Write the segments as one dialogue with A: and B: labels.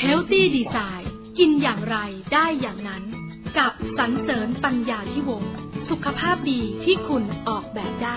A: Healthy Design กินอย่างไรได้อย่างนั้นกับสรรเสริญปัญญาธิวงศ์สุขภาพดีที่คุณออกแบบได้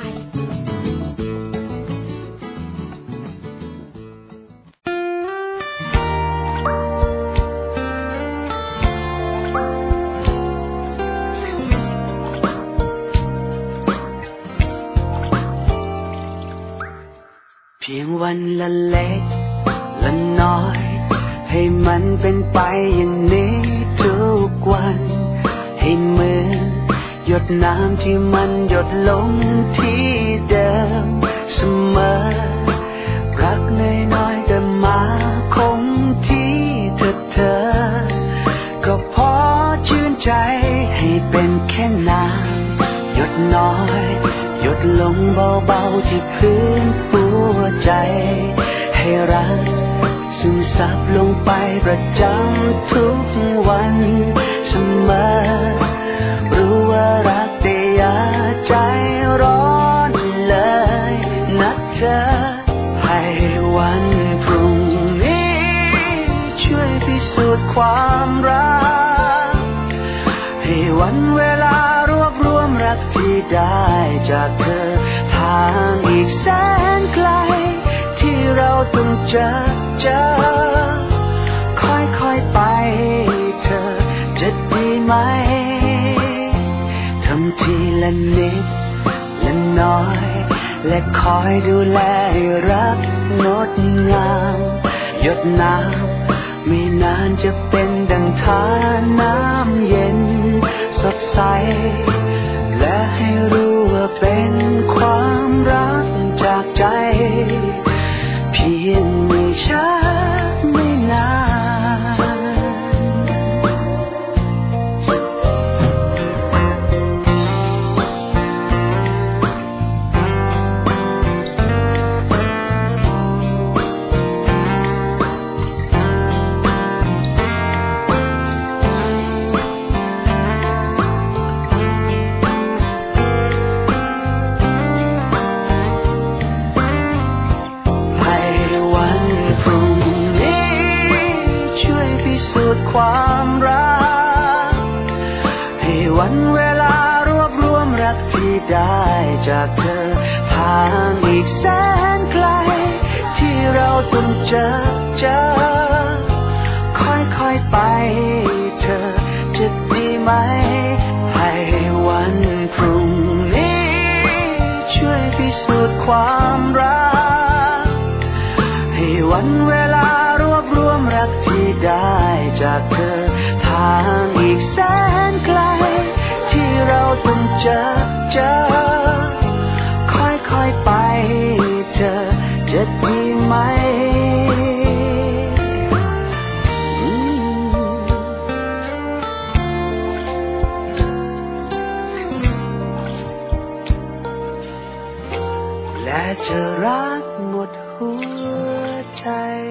B: เพียงวันละเล็กละน้อยให้มันเป็นไปอย่างนี้ทุกวันให้เหมือนหยดน้ำที่มันหยดลงที่เดิมเสมอรักน้อยๆแต่มาคงที่เธอก็พอชื่นใจให้เป็นแค่น้ำหยดน้อยหยดลงเบาๆที่พื้นหัวใจให้รักซึมซับลงไปประจำทุกวันเสมอรู้ว่ารักแต่อย่าใจร้อนเลยนะเธอให้วันพรุ่งนี้ช่วยพิสูจน์ความรักให้วันเวลารวบรวมรักที่ได้จากเธอทางอีกแสนไกลที่เราต้องเจอค่อยๆไปเธอจะดีไหมทำทีละนิดละน้อยและคอยดูแลรักงดงามหยดน้ำไม่นานจะเป็นดังทานน้ำเย็นสดใสและให้รู้ว่าเป็นความรักจากใจเพียงไม่ช้าไม่นานความรักให้วันเวลารวบรวมรักที่ได้จากเธอทางอีกแสนไกลที่เราต้องเจอค่อยๆไปเธอจะดีไหมให้วันพรุ่งนี้ช่วยพิสูจน์ความรักให้วันเวลารวบรวมรักที่ได้จากเธอทางอีกแสนไกลที่เราต้องเจอค่อยๆไปเธอจะดีไหมและจะรักหมดหัวใจ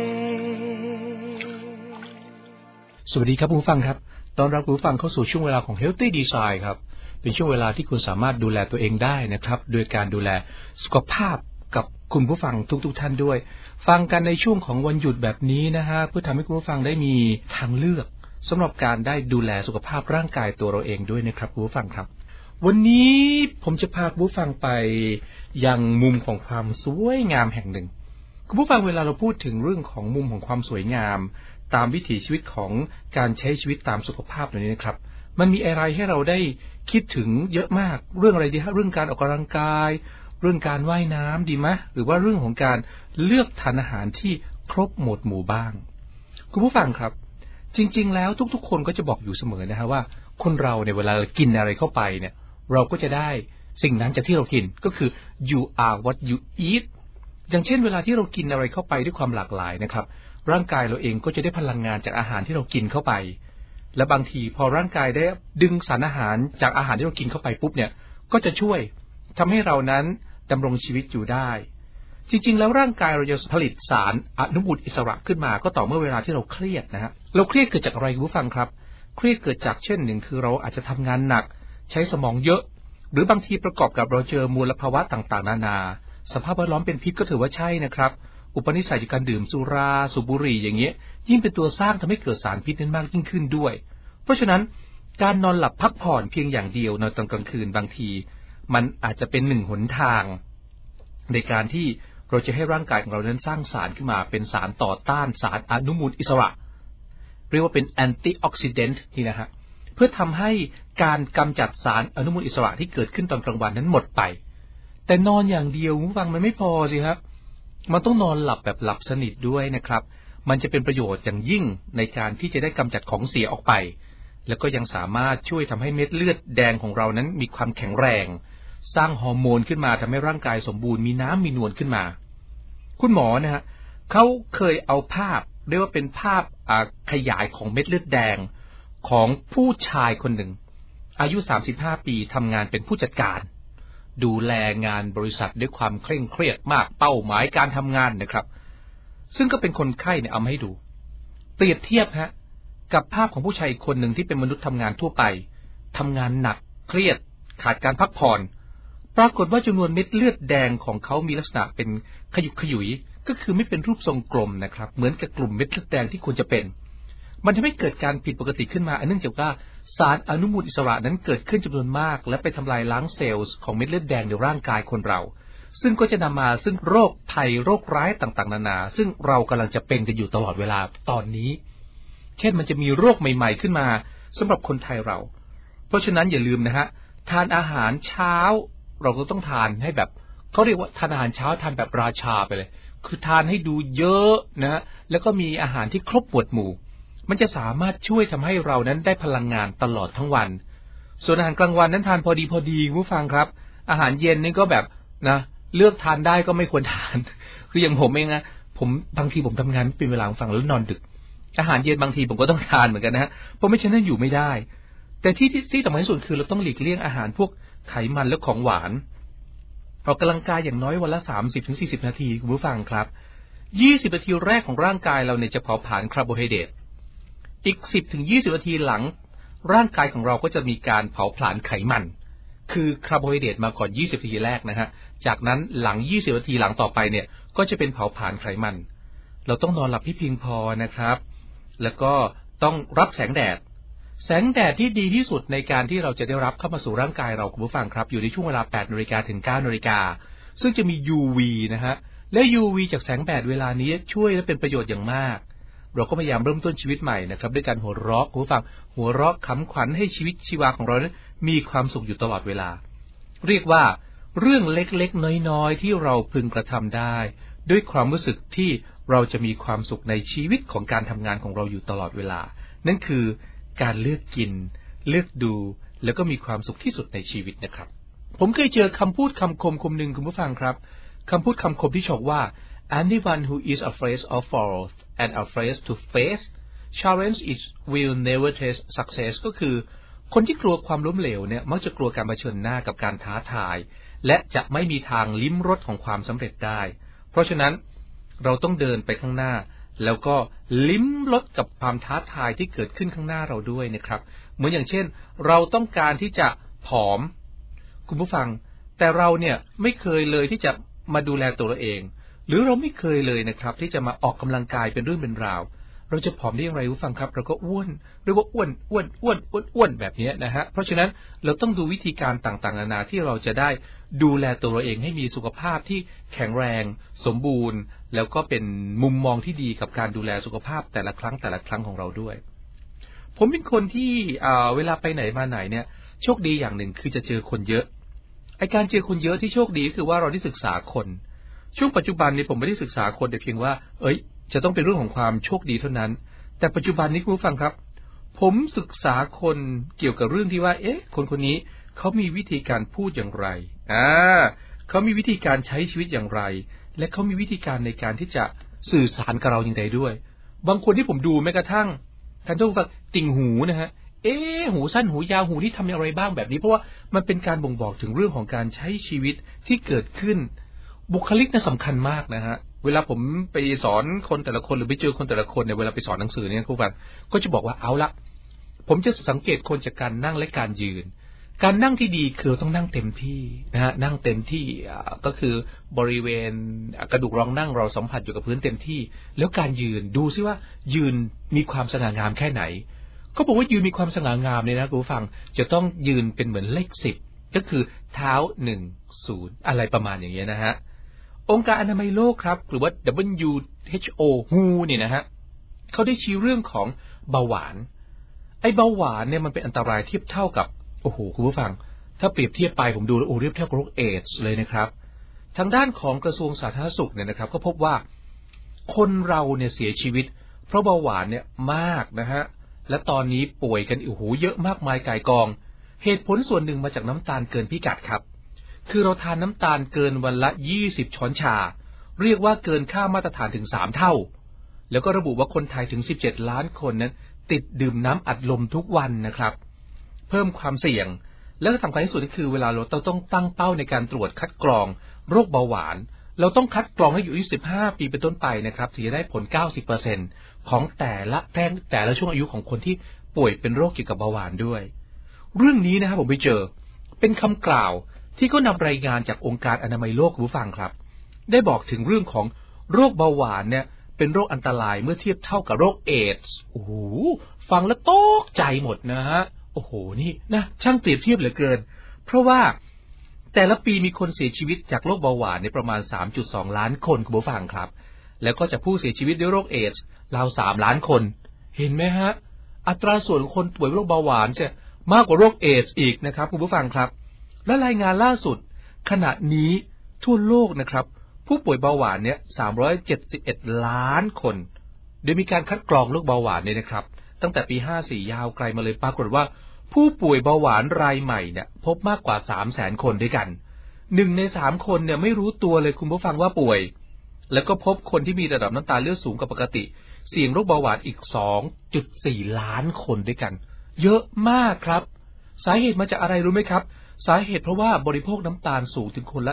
C: สวัสดีครับผู้ฟังครับต้อนรับผู้ฟังเข้าสู่ช่วงเวลาของ Healthy Design ครับเป็นช่วงเวลาที่คุณสามารถดูแลตัวเองได้นะครับโดยการดูแลสุขภาพกับคุณผู้ฟังทุกท่านด้วยฟังกันในช่วงของวันหยุดแบบนี้นะฮะเพื่อทำให้คุณผู้ฟังได้มีทางเลือกสำหรับการได้ดูแลสุขภาพร่างกายตัวเราเองด้วยนะครับผู้ฟังครับวันนี้ผมจะพาผู้ฟังไปยังมุมของความสวยงามแห่งหนึ่งคุณผู้ฟังเวลาเราพูดถึงเรื่องของมุมของความสวยงามตามวิถีชีวิตของการใช้ชีวิตตามสุขภาพแบบนี้นะครับมันมีอะไรให้เราได้คิดถึงเยอะมากเรื่องอะไรดีฮะเรื่องการออกกำลังกายเรื่องการว่ายน้ำดีไหมหรือว่าเรื่องของการเลือกทานอาหารที่ครบหมวดหมู่บ้างคุณผู้ฟังครับจริงๆแล้วทุกๆคนก็จะบอกอยู่เสมอนะฮะว่าคนเราเนี่ยเวลาเรากินอะไรเข้าไปเนี่ยเราก็จะได้สิ่งนั้นจากที่เรากินก็คือ you are what you eat อย่างเช่นเวลาที่เรากินอะไรเข้าไปด้วยความหลากหลายนะครับร่างกายเราเองก็จะได้พลังงานจากอาหารที่เรากินเข้าไปและบางทีพอร่างกายได้ดึงสารอาหารจากอาหารที่เรากินเข้าไปปุ๊บเนี่ยก็จะช่วยทำให้เรานั้นดำรงชีวิตอยู่ได้จริงๆแล้วร่างกายเราจะผลิตสารอนุมูลอิสระขึ้นมาก็ต่อเมื่อเวลาที่เราเครียดนะฮะเราเครียดเกิดจากอะไรคุณผู้ฟังครับเครียดเกิดจากเช่นหนึ่งคือเราอาจจะทำงานหนักใช้สมองเยอะหรือบางทีประกอบกับเราเจอมลภาวะต่างๆนานาสภาพแวดล้อมเป็นพิษก็ถือว่าใช่นะครับอุปนิสัยจากการดื่มสุราสูบบุหรี่อย่างเงี้ยยิ่งเป็นตัวสร้างทำให้เกิดสารพิษนั้นมากยิ่งขึ้นด้วยเพราะฉะนั้นการนอนหลับพักผ่อนเพียงอย่างเดียวนอนตอนกลางคืนบางทีมันอาจจะเป็นหนึ่งหนทางในการที่เราจะให้ร่างกายของเรานั้นสร้างสารขึ้นมาเป็นสารต่อต้านสารอนุมูลอิสระเรียกว่าเป็นแอนตี้ออกซิแดนต์นี่นะฮะเพื่อทำให้การกำจัดสารอนุมูลอิสระที่เกิดขึ้นตอนกลางวันนั้นหมดไปแต่นอนอย่างเดียวคุณฟังมันไม่พอสิครับมันต้องนอนหลับแบบหลับสนิทด้วยนะครับมันจะเป็นประโยชน์อย่างยิ่งในการที่จะได้กำจัดของเสียออกไปแล้วก็ยังสามารถช่วยทำให้เม็ดเลือดแดงของเรานั้นมีความแข็งแรงสร้างฮอร์โมนขึ้นมาทำให้ร่างกายสมบูรณ์มีน้ำมีนวลขึ้นมาคุณหมอนะฮะเขาเคยเอาภาพเรียกว่าเป็นภาพขยายของเม็ดเลือดแดงของผู้ชายคนหนึ่งอายุ35ปีทำงานเป็นผู้จัดการดูแลงานบริษัทด้วยความเคร่งเครียดมากเป้าหมายการทำงานนะครับซึ่งก็เป็นคนไข้เนี่ยเอามาให้ดูเปรียบเทียบฮะกับภาพของผู้ชายคนหนึ่งที่เป็นมนุษย์ทำงานทั่วไปทำงานหนักเครียดขาดการพักผ่อนปรากฏว่าจำนวนเม็ดเลือดแดงของเขามีลักษณะเป็นขยุกขยุยก็คือไม่เป็นรูปทรงกลมนะครับเหมือนกับกลุ่มเม็ดเลือดแดงที่ควรจะเป็นมันทำให้เกิดการผิดปกติขึ้นมาเนื่องจากว่าสารอนุมูลอิสระนั้นเกิดขึ้นจำนวนมากและไปทำลายล้างเซลล์ของเม็ดเลือดแดงในร่างกายคนเราซึ่งก็จะนำมาซึ่งโรคภัยโรคร้ายต่างๆนานาซึ่งเรากำลังจะเป็นกันอยู่ตลอดเวลาตอนนี้เช่นมันจะมีโรคใหม่ๆขึ้นมาสำหรับคนไทยเราเพราะฉะนั้นอย่าลืมนะฮะทานอาหารเช้าเราก็ต้องทานให้แบบเขาเรียกว่าทานอาหารเช้าทานแบบราชาไปเลยคือทานให้ดูเยอะนะแล้วก็มีอาหารที่ครบหมวดหมู่มันจะสามารถช่วยทำให้เรานั้นได้พลังงานตลอดทั้งวันส่วนอาหารกลางวันนั้นทานพอดีผู้ฟังครับอาหารเย็นนี่ก็แบบนะเลือกทานได้ก็ไม่ควรทานคืออย่างผมเองนะผมบางทีผมทำงานไม่เป็นเวลาฟังแล้วนอนดึกอาหารเย็นบางทีผมก็ต้องทานเหมือนกันนะฮะเพราะไม่เช่นนั้นอยู่ไม่ได้แต่ที่สำคัญที่สุดคือเราต้องหลีกเลี่ยงอาหารพวกไขมันและของหวานออกกำลังกายอย่างน้อยวันละ 30-40 นาทีคุณผู้ฟังครับ20 นาทีแรกของร่างกายเราเนี่ยจะเผาผลาญคาร์โบไฮเดรตอีก 10-20 นาทีหลังร่างกายของเราก็จะมีการเผาผลาญไขมันคือคาร์โบไฮเดรตมาก่อน20 นาทีแรกนะฮะจากนั้นหลัง20 นาทีหลังต่อไปเนี่ยก็จะเป็นเผาผลาญไขมันเราต้องนอนหลับให้เพียงพอนะครับแล้วก็ต้องรับแสงแดดที่ดีที่สุดในการที่เราจะได้รับเข้ามาสู่ร่างกายเราคุณผู้ฟังครับอยู่ในช่วงเวลา 8 นาฬิกาถึง 9 นาฬิกาซึ่งจะมี UV นะฮะและ UV จากแสงแดดเวลานี้ช่วยและเป็นประโยชน์อย่างมากเราก็พยายามเริ่มต้นชีวิตใหม่นะครับด้วยการหัวเราะคุณผู้ฟังหัวเราะขำขวัญให้ชีวิตชีวาของเรานั้นมีความสุขอยู่ตลอดเวลาเรียกว่าเรื่องเล็กๆน้อยๆที่เราพึงกระทำได้ด้วยความรู้สึกที่เราจะมีความสุขในชีวิตของการทำงานของเราอยู่ตลอดเวลานั่นคือการเลือกกินเลือกดูแล้วก็มีความสุขที่สุดในชีวิตนะครับผมเคยเจอคำพูดคำคมหนึ่งคุณผู้ฟังครับคำพูดคำคมที่บอกว่า anyone who is afraid of falls and afraid to face challenge it will never taste success ก็คือคนที่กลัวความล้มเหลวเนี่ยมักจะกลัวการเผชิญหน้ากับการท้าทายและจะไม่มีทางลิ้มรสของความสำเร็จได้เพราะฉะนั้นเราต้องเดินไปข้างหน้าแล้วก็ลิ้มรสกับความท้าทายที่เกิดขึ้นข้างหน้าเราด้วยนะครับเหมือนอย่างเช่นเราต้องการที่จะผอมคุณผู้ฟังแต่เราเนี่ยไม่เคยเลยที่จะมาดูแลตัวเราเองหรือเราไม่เคยเลยนะครับที่จะมาออกกำลังกายเป็นเรื่องเป็นราวเราจะผอมได้อย่างไรผู้ฟังครับเราก็อ้วนเรียกว่าอ้วนแบบนี้นะฮะเพราะฉะนั้นเราต้องดูวิธีการต่างๆนานาที่เราจะได้ดูแลตัวเราเองให้มีสุขภาพที่แข็งแรงสมบูรณ์แล้วก็เป็นมุมมองที่ดีกับการดูแลสุขภาพแต่ละครั้งของเราด้วยผมเป็นคนที่เวลาไปไหนมาไหนเนี่ยโชคดีอย่างหนึ่งคือจะเจอคนเยอะไอ้การเจอคนเยอะที่โชคดีคือว่าเราได้ศึกษาคนช่วงปัจจุบันนี้ผมไม่ได้ศึกษาคนแต่เพียงว่าจะต้องเป็นเรื่องของความโชคดีเท่านั้นแต่ปัจจุบันนี้คุณผู้ฟังครับผมศึกษาคนเกี่ยวกับเรื่องที่ว่าคนนี้เขามีวิธีการพูดอย่างไรเขามีวิธีการใช้ชีวิตอย่างไรและเขามีวิธีการในการที่จะสื่อสารกับเราอย่างไรด้วยบางคนที่ผมดูแม้กระทั่งท่านผู้ฟังติ่งหูนะฮะหูสั้นหูยาวหูที่ทำอย่างไรบ้างแบบนี้เพราะว่ามันเป็นการบ่งบอกถึงเรื่องของการใช้ชีวิตที่เกิดขึ้นบุคลิกน่ะสำคัญมากนะฮะเวลาผมไปสอนคนแต่ละคนหรือไปเจอคนแต่ละคนเนี่ยเวลาไปสอนหนังสือเนี่ยคุณผู้ฟังก็จะบอกว่าเอาละผมจะสังเกตคนจากการนั่งและการยืนการนั่งที่ดีคือเราต้องนั่งเต็มที่นะฮะนั่งเต็มที่ก็คือบริเวณกระดูกรองนั่งเราสัมผัสอยู่กับพื้นเต็มที่แล้วการยืนดูซิว่ายืนมีความสง่างามแค่ไหนก็บอกว่ายืนมีความสง่างามเนี่ยนะคุณผู้ฟังจะต้องยืนเป็นเหมือนเลข10ก็คือเท้า10อะไรประมาณอย่างเงี้ยนะฮะองค์การอนามัยโลกครับหรือว่า WHO WHO เนี่ยนะฮะเขาได้ชี้เรื่องของเบาหวานไอ้เบาหวานเนี่ยมันเป็นอันตรายเทียบเท่ากับโอ้โหคุณผู้ฟังถ้าเปรียบเทียบไปผมดูแล้วเทียบเท่ากับโรคเอดส์เลยนะครับทางด้านของกระทรวงสาธารณสุขเนี่ยนะครับก็พบว่าคนเราเนี่ยเสียชีวิตเพราะเบาหวานเนี่ยมากนะฮะและตอนนี้ป่วยกันโอ้โหเยอะมากมายก่ายกองเหตุผลส่วนหนึ่งมาจากน้ำตาลเกินพิกัดครับคือเราทานน้ำตาลเกินวันละ20ช้อนชาเรียกว่าเกินค่ามาตรฐานถึง3เท่าแล้วก็ระบุว่าคนไทยถึง17ล้านคนนั้นติดดื่มน้ำอัดลมทุกวันนะครับเพิ่มความเสี่ยงและสำคัญที่สุดก็คือเวลาเราต้องตั้งเป้าในการตรวจคัดกรองโรคเบาหวานเราต้องคัดกรองให้อยู่อายุ15ปีเป็นต้นไปนะครับถึงจะได้ผล 90% ของแต่ละช่วงอายุของคนที่ป่วยเป็นโรคเกี่ยวกับเบาหวานด้วยเรื่องนี้นะครับผมไปเจอเป็นคำกล่าวที่ก็นำรายงานจากองค์การอนามัยโลกรู้ฟังครับได้บอกถึงเรื่องของโรคเบาหวานเนี่ยเป็นโรคอันตรายเมื่อเทียบเท่ากับโรคเอดส์โอ้โหฟังแล้วตกใจหมดนะฮะโอ้โหนี่นะช่างเปรียบเทียบเหลือเกินเพราะว่าแต่ละปีมีคนเสียชีวิตจากโรคเบาหวานในประมาณ 3.2 ล้านคนคุณผู้ฟังครับแล้วก็จะผู้เสียชีวิตด้วยโรคเอดส์ราว3ล้านคนเห็นไหมฮะอัตราส่วนคนป่วยโรคเบาหวานจะมากกว่าโรคเอดส์อีกนะครับคุณผู้ฟังครับและรายงานล่าสุดขณะนี้ทั่วโลกนะครับผู้ป่วยเบาหวานเนี่ย371ล้านคนโดยมีการคัดกรองโรคเบาหวานเนี่ยนะครับตั้งแต่ปี54ยาวไกลมาเลยปรากฏว่าผู้ป่วยเบาหวานรายใหม่เนี่ยพบมากกว่า 300,000 คนด้วยกัน1ใน3คนเนี่ยไม่รู้ตัวเลยคุณผู้ฟังว่าป่วยแล้วก็พบคนที่มีระดับน้ำตาลเลือดสูงกว่าปกติเสี่ยงโรคเบาหวานอีก 2.4 ล้านคนด้วยกันเยอะมากครับสาเหตุมาจากอะไรรู้ไหมครับสาเหตุเพราะว่าบริโภคน้ำตาลสูงถึงคนละ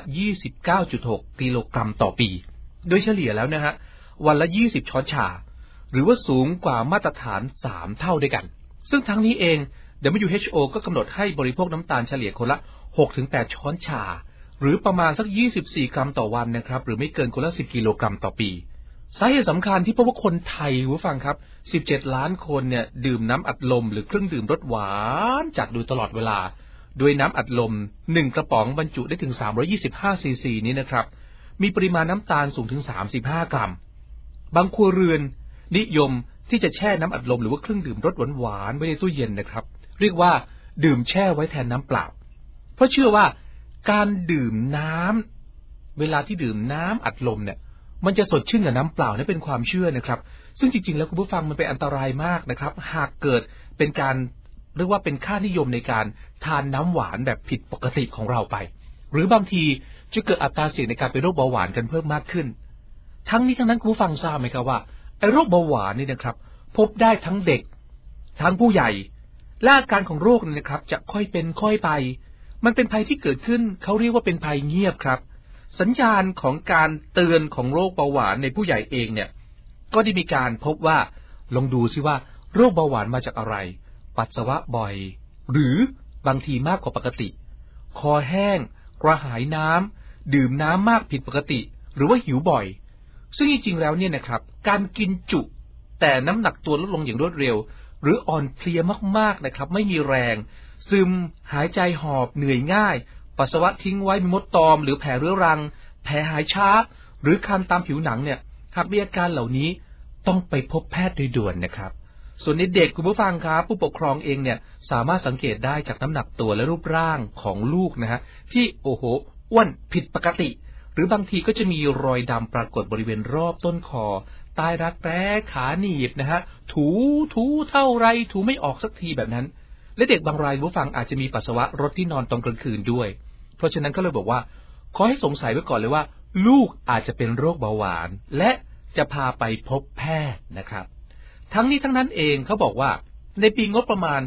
C: 29.6 กิโลกรัมต่อปีโดยเฉลี่ยแล้วนะฮะวันละ20ช้อนชาหรือว่าสูงกว่ามาตรฐาน3เท่าด้วยกันซึ่งทั้งนี้เอง WHO ก็กำหนดให้บริโภคน้ำตาลเฉลี่ยคนละ 6-8 ช้อนชาหรือประมาณสัก24กรัมต่อวันนะครับหรือไม่เกินคนละ10กิโลกรัมต่อปีสาเหตุสำคัญที่พบว่าคนไทยผู้ฟังครับ17ล้านคนเนี่ยดื่มน้ำอัดลมหรือเครื่องดื่มรสหวานจัดดูตลอดเวลาโดยน้ำอัดลม1กระป๋องบรรจุได้ถึง325ซีซีนี้นะครับมีปริมาณน้ำตาลสูงถึง35กรัมบางครัวเรือนนิยมที่จะแช่น้ำอัดลมหรือว่าเครื่องดื่มรสหวานๆไว้ในตู้เย็นนะครับเรียกว่าดื่มแช่ไว้แทนน้ำเปล่าเพราะเชื่อว่าการดื่มน้ำเวลาที่ดื่มน้ำอัดลมเนี่ยมันจะสดชื่นกับน้ำเปล่านี่เป็นความเชื่อนะครับซึ่งจริงๆแล้วคุณผู้ฟังมันเป็นอันตรายมากนะครับหากเกิดเป็นการเรียกว่าเป็นค่านิยมในการทานน้ำหวานแบบผิดปกติของเราไปหรือบางทีจะเกิดอัตราเสี่ยงในการเป็นโรคเบาหวานกันเพิ่มมากขึ้นทั้งนี้ทั้งนั้นคุณผู้ฟังทราบไหมครับว่าไอ้โรคเบาหวานนี่นะครับพบได้ทั้งเด็กทั้งผู้ใหญ่และอาการของโรคนี่นะครับจะค่อยเป็นค่อยไปมันเป็นภัยที่เกิดขึ้นเขาเรียกว่าเป็นภัยเงียบครับสัญญาณของการเตือนของโรคเบาหวานในผู้ใหญ่เองเนี่ยก็ได้มีการพบว่าลองดูซิว่าโรคเบาหวานมาจากอะไรปัสสาวะบ่อยหรือบางทีมากกว่าปกติคอแห้งกระหายน้ำดื่มน้ำมากผิดปกติหรือว่าหิวบ่อยซึ่งจริงๆแล้วเนี่ยนะครับการกินจุแต่น้ำหนักตัวลดลงอย่างรวดเร็วหรืออ่อนเพลียมากๆนะครับไม่มีแรงซึมหายใจหอบเหนื่อยง่ายปัสสาวะทิ้งไว้มีมดตอมหรือแผลเรื้อรังแผลหายช้าหรือคันตามผิวหนังเนี่ยหากมีอาการเหล่านี้ต้องไปพบแพทย์โดยด่วนนะครับส่วนในเด็กคุณผู้ฟังครับผู้ปกครองเองเนี่ยสามารถสังเกตได้จากน้ำหนักตัวและรูปร่างของลูกนะฮะที่โอ้โหอ้วนผิดปกติหรือบางทีก็จะมีรอยดำปรากฏบริเวณรอบต้นคอใต้รักแร้ขาหนีบนะฮะถูเท่าไรถูไม่ออกสักทีแบบนั้นและเด็กบางรายผู้ฟังอาจจะมีปัสสาวะรถที่นอนตอนกลางคืนด้วยเพราะฉะนั้นก็เลยบอกว่าขอให้สงสัยไว้ก่อนเลยว่าลูกอาจจะเป็นโรคเบาหวานและจะพาไปพบแพทย์นะครับทั้งนี้ทั้งนั้นเองเขาบอกว่าในปีงบประมาณ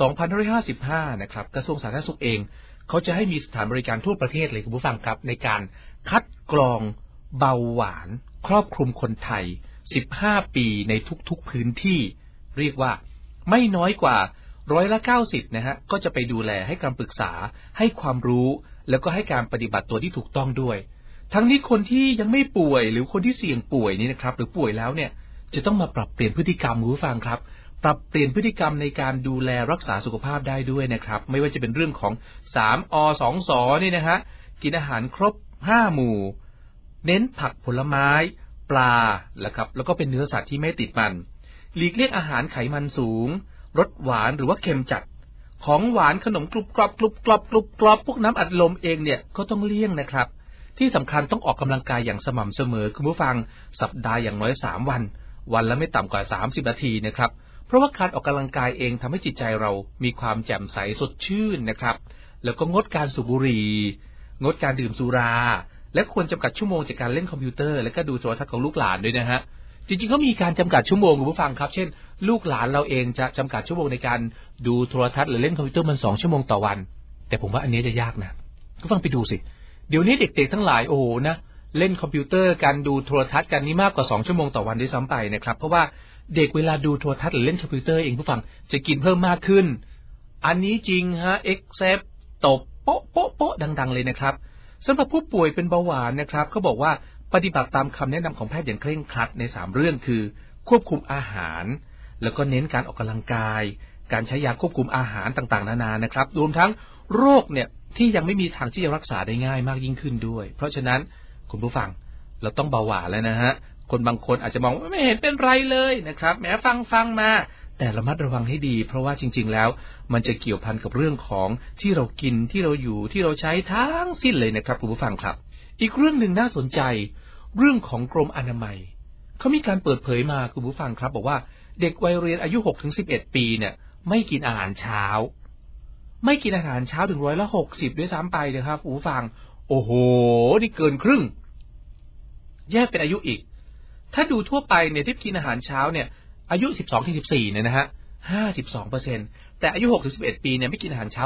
C: 2555 นะครับกระทรวงสาธารณสุขเองเขาจะให้มีสถานบริการทั่วประเทศเลยคุณผู้ฟังครับในการคัดกรองเบาหวานครอบคลุมคนไทย15ปีในทุกๆพื้นที่เรียกว่าไม่น้อยกว่า 90%นะฮะก็จะไปดูแลให้การปรึกษาให้ความรู้แล้วก็ให้การปฏิบัติตัวที่ถูกต้องด้วยทั้งนี้คนที่ยังไม่ป่วยหรือคนที่เสี่ยงป่วยนี่นะครับหรือป่วยแล้วเนี่ยจะต้องมาปรับเปลี่ยนพฤติกรรมคุณผู้ฟังครับปรับเปลี่ยนพฤติกรรมในการดูแลรักษาสุขภาพได้ด้วยนะครับไม่ว่าจะเป็นเรื่องของ3 อ 2 สนี่นะฮะกินอาหารครบ5 หมู่เน้นผักผลไม้ปลาแล้วก็เป็นเนื้อสัตว์ที่ไม่ติดมันหลีกเลี่ยงอาหารไขมันสูงรสหวานหรือว่าเค็มจัดของหวานขนมกรุบกรอบพวกน้ำอัดลมเองเนี่ยก็ต้องเลี่ยงนะครับที่สำคัญต้องออกกำลังกายอย่างสม่ำเสมอคุณผู้ฟังสัปดาห์อย่างน้อย3 วันละไม่ต่ำกว่า30 นาทีนะครับเพราะว่าการออกกำลังกายเองทำให้จิตใจเรามีความแจ่มใสสดชื่นนะครับแล้วก็งดการสูบบุหรี่งดการดื่มสุราและควรจำกัดชั่วโมงจากการเล่นคอมพิวเตอร์และก็ดูโทรทัศน์ของลูกหลานด้วยนะฮะจริงๆก็มีการจำกัดชั่วโมงคุณผู้ฟังครับเช่นลูกหลานเราเองจะจำกัดชั่วโมงในการดูโทรทัศน์หรือเล่นคอมพิวเตอร์มัน2 ชั่วโมงต่อวันแต่ผมว่าอันนี้จะยากนะก็ฟังไปดูสิเดี๋ยวนี้เด็กๆทั้งหลายโอ้โหนะเล่นคอมพิวเตอร์การดูโทรทัศน์กันนี่มากกว่า2 ชั่วโมงต่อวันด้วยซ้ำไปนะครับเพราะว่าเด็กเวลาดูโทรทัศน์หรือเล่นคอมพิวเตอร์เองผู้ฟังจะกินเพิ่มมากขึ้นอันนี้จริงฮะเอ็กเซปตบโป๊ะดังๆเลยนะครับสำหรับผู้ป่วยเป็นเบาหวานนะครับเขาบอกว่าปฏิบัติตามคำแนะนำของแพทย์อย่างเคร่งครัดใน3 เรื่องคือควบคุมอาหารแล้วก็เน้นการออกกำลังกายการใช้ยาควบคุมอาหารต่างๆนานานะครับรวมทั้งโรคเนี่ยที่ยังไม่มีทางที่จะรักษาได้ง่ายมากยิ่งขึ้นด้วยเพราะฉะนั้นคุณผู้ฟังเราต้องเบาหวานแล้วนะฮะคนบางคนอาจจะมองว่าไม่เห็นเป็นไรเลยนะครับแม้ฟังมาแต่ระมัดระวังให้ดีเพราะว่าจริงๆแล้วมันจะเกี่ยวพันกับเรื่องของที่เรากินที่เราอยู่ที่เราใช้ทั้งสิ้นเลยนะครับคุณผู้ฟังครับอีกเรื่องหนึ่งน่าสนใจเรื่องของกรมอนามัยเขามีการเปิดเผยมาคุณผู้ฟังครับบอกว่าเด็กวัยเรียนอายุ 6-11 ปีเนี่ยไม่กินอาหารเช้าถึง60%ด้วยซ้ำไปนะครับคุณผู้ฟังโอ้โหนี่เกินครึ่งแยกเป็นอายุอีกถ้าดูทั่วไปเนี่ยที่กินอาหารเช้าเนี่ยอายุ 12-14 เนี่ยนะฮะ 52% แต่อายุ 6-11 ปีเนี่ยไม่กินอาหารเช้า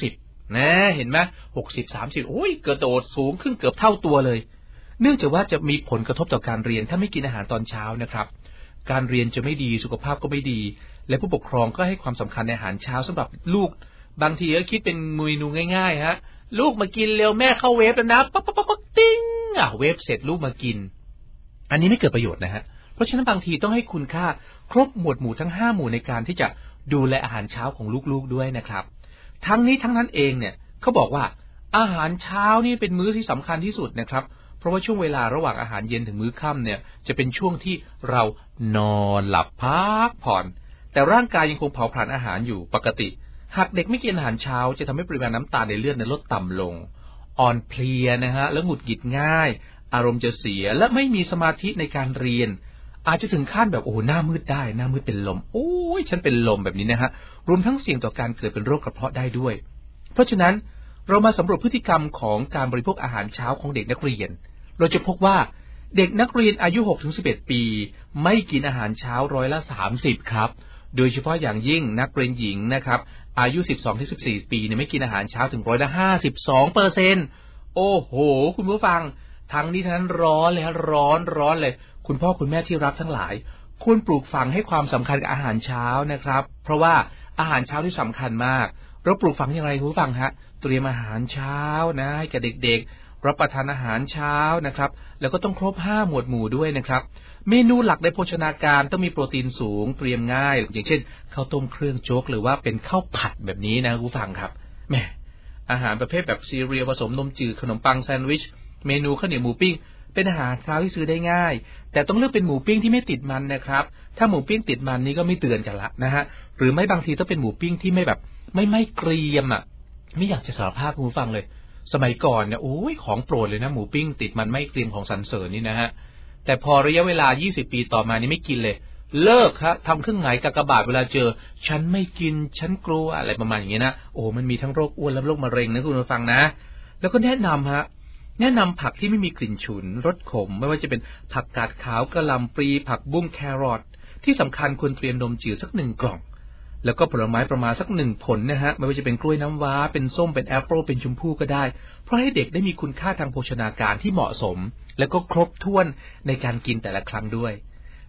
C: 30นะเห็นไหม60-30โอ้ยกระโดดสูงขึ้นเกือบเท่าตัวเลยเนื่องจากว่าจะมีผลกระทบต่อการเรียนถ้าไม่กินอาหารตอนเช้านะครับการเรียนจะไม่ดีสุขภาพก็ไม่ดีและผู้ปกครองก็ให้ความสำคัญในอาหารเช้าสำหรับลูกบางทีก็คิดเป็นเมนูง่ายๆฮะลูกมากินเร็วแม่เข้าเวฟแล้วนะปั๊บติ้งเวฟเสร็จลูกมากินอันนี้ไม่เกิดประโยชน์นะฮะเพราะฉะนั้นบางทีต้องให้คุณค่าครบหมวดหมู่ทั้ง5 หมู่ในการที่จะดูแลอาหารเช้าของลูกๆด้วยนะครับทั้งนี้ทั้งนั้นเองเนี่ยเขาบอกว่าอาหารเช้านี่เป็นมื้อที่สำคัญที่สุดนะครับเพราะว่าช่วงเวลาระหว่างอาหารเย็นถึงมื้อค่ำเนี่ยจะเป็นช่วงที่เรานอนหลับพักผ่อนแต่ร่างกายยังคงเผาผลาญอาหารอยู่ปกติหากเด็กไม่กินอาหารเช้าจะทำให้ปริมาณน้ำตาลในเลือดลดต่ำลงอ่อนเพลียนะฮะแล้วหงุดหงิดง่ายอารมณ์จะเสียและไม่มีสมาธิในการเรียนอาจจะถึงขั้นแบบโอ้หน้ามืดได้หน้ามืดเป็นลมโอ้ยฉันเป็นลมแบบนี้นะฮะรวมทั้งเสี่ยงต่อการเกิดเป็นโรคกระเพาะได้ด้วยเพราะฉะนั้นเรามาสำรวจพฤติกรรมของการบริโภคอาหารเช้าของเด็กนักเรียนเราจะพบว่าเด็กนักเรียนอายุ 6-11 ปีไม่กินอาหารเช้า30%ครับโดยเฉพาะอย่างยิ่งนักเรียนหญิงนะครับอายุ 12-14 ปีเนี่ยไม่กินอาหารเช้าถึง52%โอ้โหคุณผู้ฟังทั้งนี้ทั้งนั้นร้อนเลยคุณพ่อคุณแม่ที่รักทั้งหลายควรปลูกฝังให้ความสำคัญกับอาหารเช้านะครับเพราะว่าอาหารเช้าที่สำคัญมากเราปลูกฝังอย่างไรคุณผู้ฟังฮะเตรียมอาหารเช้านะให้กับเด็กๆรับประทานอาหารเช้านะครับแล้วก็ต้องครบ5 หมวดหมู่ด้วยนะครับเมนูหลักในโภชนาการต้องมีโปรตีนสูงเตรียมง่ายอย่างเช่นข้าวต้มเครื่องโจ๊กหรือว่าเป็นข้าวผัดแบบนี้นะคุณผู้ฟังครับแหมอาหารประเภทแบบซีเรียลผสมนมจืดขนมปังแซนด์วิชเมนูข้าวเหนียวหมูปิ้งเป็นอาหารเช้าที่ซื้อได้ง่ายแต่ต้องเลือกเป็นหมูปิ้งที่ไม่ติดมันนะครับถ้าหมูปิ้งติดมันนี่ก็ไม่เตือนกันละนะฮะหรือไม่บางทีต้องเป็นหมูปิ้งที่ไม่แบบไม่เกรียมอ่ะไม่อยากจะสารภาพคุณผู้ฟังเลยสมัยก่อนเนี่ยโอ้ยของโปรดเลยนะหมูปิ้งติดมันไม่เกรียมของสรรเสริญนี่นะฮะแต่พอระยะเวลา20 ปีต่อมานี่ไม่กินเลยเลิกครับทำเครื่องหมายกากบาทเวลาเจอฉันไม่กินฉันกลัวอะไรประมาณอย่างเงี้ยนะโอ้มันมีทั้งโรคอ้วนและโรคมะเร็งนะคุณผู้ฟังนะแล้วก็แนะนำผักที่ไม่มีกลิ่นฉุนรสขมไม่ว่าจะเป็นผักกาดขาวกะหล่ำปลีผักบุ้งแครอทที่สำคัญควรเตรียมนมจืดสัก1 กล่องแล้วก็ผลไม้ประมาณสัก1 ผลนะฮะไม่ว่าจะเป็นกล้วยน้ำว้าเป็นส้มเป็นแอปเปิลเป็นชมพู่ก็ได้เพราะให้เด็กได้มีคุณค่าทางโภชนาการที่เหมาะสมแล้วก็ครบถ้วนในการกินแต่ละครั้งด้วย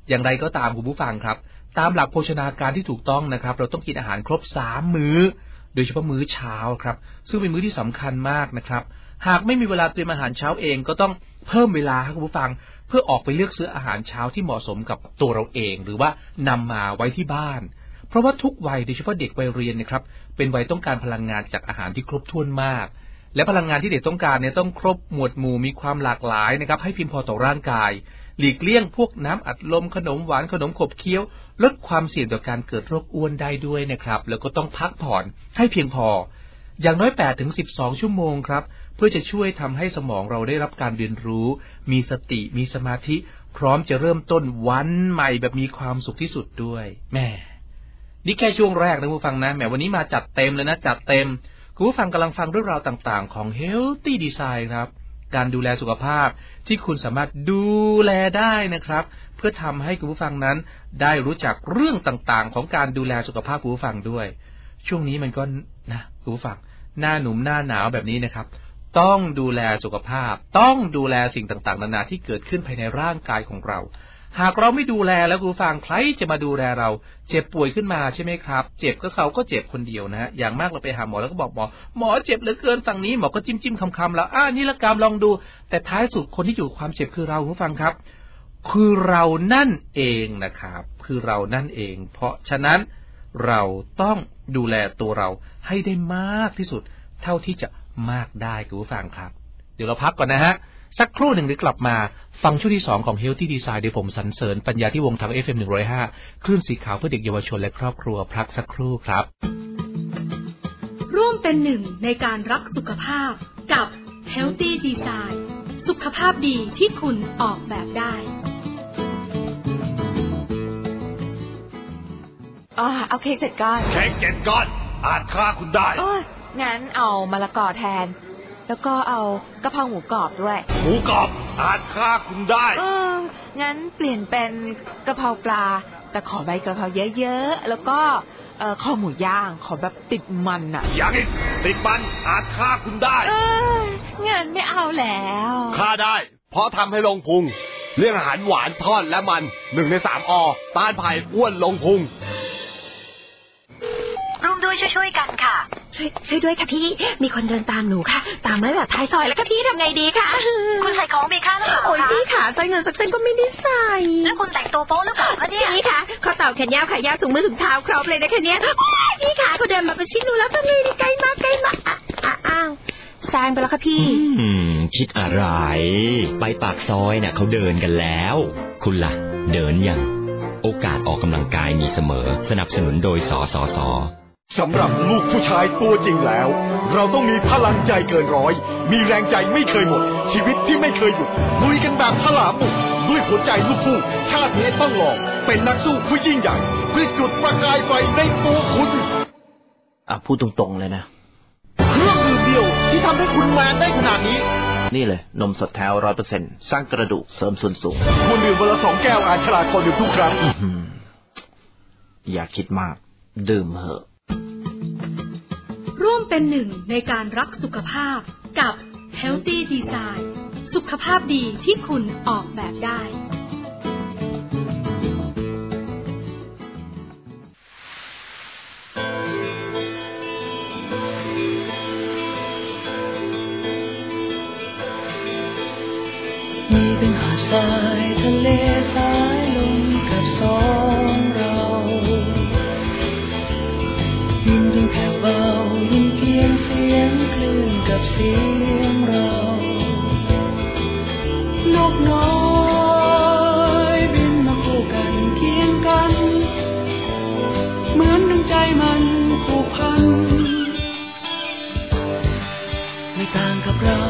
C: อย่างไรก็ตามคุณผู้ฟังครับตามหลักโภชนาการที่ถูกต้องนะครับเราต้องกินอาหารครบ3มื้อโดยเฉพาะมื้อเช้าครับซึ่งเป็นมื้อที่สำคัญมากนะครับหากไม่มีเวลาเตรียมอาหารเช้าเองก็ต้องเพิ่มเวลาให้คุณผู้ฟังเพื่อออกไปเลือกซื้ออาหารเช้าที่เหมาะสมกับตัวเราเองหรือว่านำมาไว้ที่บ้านเพราะว่าทุกวัยโดยเฉพาะเด็กวัยเรียนนะครับเป็นวัยต้องการพลังงานจากอาหารที่ครบถ้วนมากและพลังงานที่เด็กต้องการเนี่ยต้องครบหมวดหมู่มีความหลากหลายนะครับให้เพียงพอต่อร่างกายหลีกเลี่ยงพวกน้ำอัดลมขนมหวานขนมขบเคี้ยวลดความเสี่ยงต่อการเกิดโรคอ้วนได้ด้วยนะครับแล้วก็ต้องพักผ่อนให้เพียงพออย่างน้อย8 ถึง 12 ชั่วโมงครับเพื่อจะช่วยทำให้สมองเราได้รับการเรียนรู้มีสติมีสมาธิพร้อมจะเริ่มต้นวันใหม่แบบมีความสุขที่สุดด้วยแม่นี่แค่ช่วงแรกนะคุณผู้ฟังนะแม่วันนี้มาจัดเต็มเลยนะจัดเต็มคุณผู้ฟังกำลังฟังเรื่องราวต่างๆของ Healthy Design ครับการดูแลสุขภาพที่คุณสามารถดูแลได้นะครับเพื่อทำให้คุณผู้ฟังนั้นได้รู้จักเรื่องต่างๆของการดูแลสุขภาพคุณผู้ฟังด้วยช่วงนี้มันก็นะคุณผู้ฟังหน้าหนุ่มหน้าหนาวแบบนี้นะครับต้องดูแลสุขภาพต้องดูแลสิ่งต่างๆนานาที่เกิดขึ้นภายในร่างกายของเราหากเราไม่ดูแลแล้วคุณผู้ฟังใครจะมาดูแลเราเจ็บป่วยขึ้นมาใช่ไหมครับเจ็บก็เขาก็เจ็บคนเดียวนะฮะอย่างมากเราไปหาหมอแล้วก็บอกหมอเจ็บเหลือเกินฝั่งนี้หมอก็จิ้มคำๆแล้วนี่ละกรรมลองดูแต่ท้ายสุดคนที่อยู่ความเจ็บคือเราคุณผู้ฟังครับคือเรานั่นเองนะครับคือเรานั่นเองเพราะฉะนั้นเราต้องดูแลตัวเราให้ได้มากที่สุดเท่าที่จะมากได้คุณผู้ฟังครับเดี๋ยวเราพักก่อนนะฮะสักครู่หนึ่งเดี๋ยวกลับมาฟังช่วงที่2ของ Healthy Design โดยผมสรรเสริญปัญญาที่วงทาง FM 105คลื่นสีขาวเพื่อเด็กเยาวชนและครอบครัวพักสักครู่ครับ
A: ร่วมเป็นหนึ่งในการรักสุขภาพกับ Healthy Design สุขภาพดีที่คุณออกแบบได้
D: เอาเค้ก7 ก้อน
E: เค้ก7 ก้อนอาจฆ่าคุณได้
D: งั้นเอามะละกอแทนแล้วก็เอากะเพราหมูกรอบด้วย
E: หมูกรอบอาจฆ่าคุณได้
D: งั้นเปลี่ยนเป็นกะเพราปลาแต่ขอใบกะเพราเยอะๆแล้วก็ข้าวหมูย่างขอแบบติดมันอ่ะ
E: อย่างนี้ติดมันอาจฆ่าคุณได้
D: งั้นไม่เอาแล้ว
E: ฆ่าได้เพราะทำให้ลงพุงเรื่องอาหารหวานทอดและมัน1 ใน 3อต้านภัยอ้วนลงพุง
F: ร่วมด้วยช่วยกันค่ะช่วยด้วยค่ะพี่มีคนเดินตามหนูค่ะตามมาแบบท้ายซอยแล้วก็พี่ทำไงดีคะคุณใส่ของมีค่าหรือเปล่าคะโอ้ยพี่ขาใส่เงินสักเส้นก็ไม่ได้ใส่แล้วคุณแต่งตัวโป๊หรือเปล่าคะเนี่ยพี่คะเขาต่อแขนยาวขายาวถุงมือถุงเท้าครบเลยนะคะเนี่ยพี่ขาเขาเดินมาประชิดหนูแล้วทำไงดีใกล้มากอ้าวแซงไปแล้วค่ะพี่
G: คิดอะไรไปปากซอยน่ะเขาเดินกันแล้วคุณล่ะเดินยังโอกาสออกกำลังกายมีเสมอสนับสนุนโดยสสส.
E: สำหรับลูกผู้ชายตัวจริงแล้วเราต้องมีพลังใจเกินร้อยมีแรงใจไม่เคยหมดชีวิตที่ไม่เคยหยุดลุยกันแบบฉลามบุกด้วยหัวใจลูกผู้ชาตินี้ต้องลองเป็นนักสู้ผู้ยิ่งใหญ่เพื่อจุดประกายไฟในตัวคุณ
H: พูดตรงๆเลยนะ
E: เครื่องดื่มเดียวที่ทำให้คุณแมนได้ขนาดนี้
H: นี่เลยนมสดแท้ 100% สร้างกระดูกเสริมส่วนสูง
E: คุณดื่มวันละ2 แก้วอ่านฉลากก่อนดื่มทุกครั้ง
H: อย่าคิดมากดื่มเหอะ
A: ร่วมเป็นหนึ่งในการรักสุขภาพกับ Healthy Design สุขภาพดีที่คุณออกแบบได้
B: มีเป็นหาดทรายทะเลสายลมกับสองเรายินเป็นแผ่วเบายินเพียงเสียงคลื่นกับเสียงเรานกน้อยบินมาคู่กันเคียงกันเหมือนดังใจมันผูกพันไม่ต่างกับเรา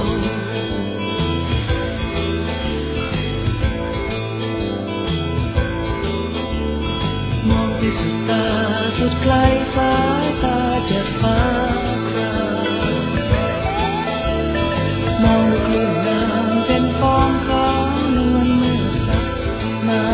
B: สุดตาสุดไกลสายตาจะฟ้าครามองดูคลื่นน้ำเป็นฟองขาวนวลเมื่อสักมา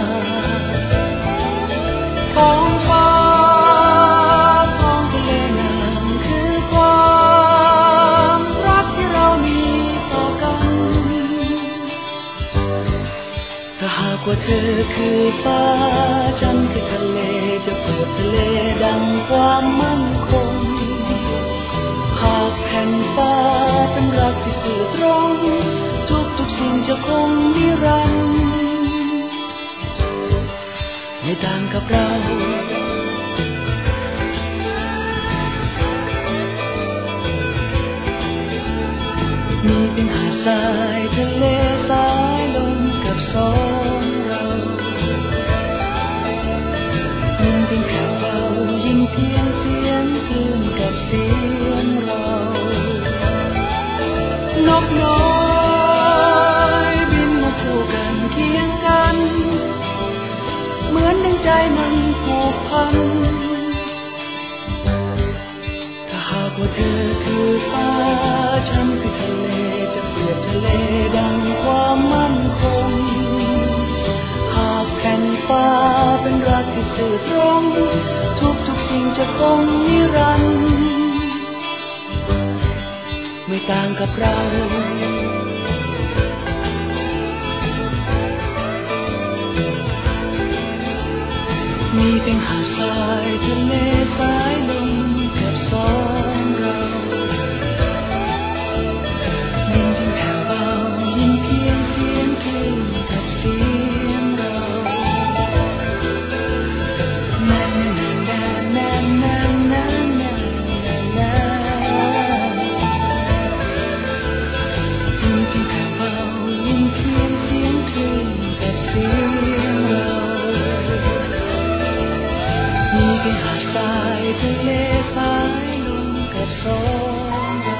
B: ท้องฟ้าท้องทะเลน้ำคือความรักที่เรามีต่อกันถ้าหากว่าเธอคือฟ้าฉันคือทะเลจะเปรียบทะเลดังความมั่นคงหากแผ่นฟ้าเป็นรักที่สื่อตรงทุกสิ่งจะคงนิรันดร์ไม่ต่างกับเรามีเป็นหาดทรายทะเลสายลมกับสองเรายิ่งเป็นแค่เบายิ่งเพียงเสียงคลื่นกับเสียงเรานกน้อยบินมาคู่กันเคียงกันเหมือนดังใจมันผูกพันถ้าหากว่าเธอคือฟ้าฉันคือทะเลจะเปรียบทะเลดังความมั่นคงหากแผ่นฟ้าเป็นรักที่สื่อตรงทุกสิ่งจะคงนิรันดร์ไม่ต่างกับเรามีเพียงหาดทรายทะเลสายลมกับสองเรายิ่งแผ่วเบายิ่งเพียงเสียงคลื่นกับเสียงเรานานานานานานานายิ่งแผ่วเบายิ่งเพียงเสียงคลื่นกับเสียงเรามีเพียงหาดทรายทะเลสายลมกับสองเรา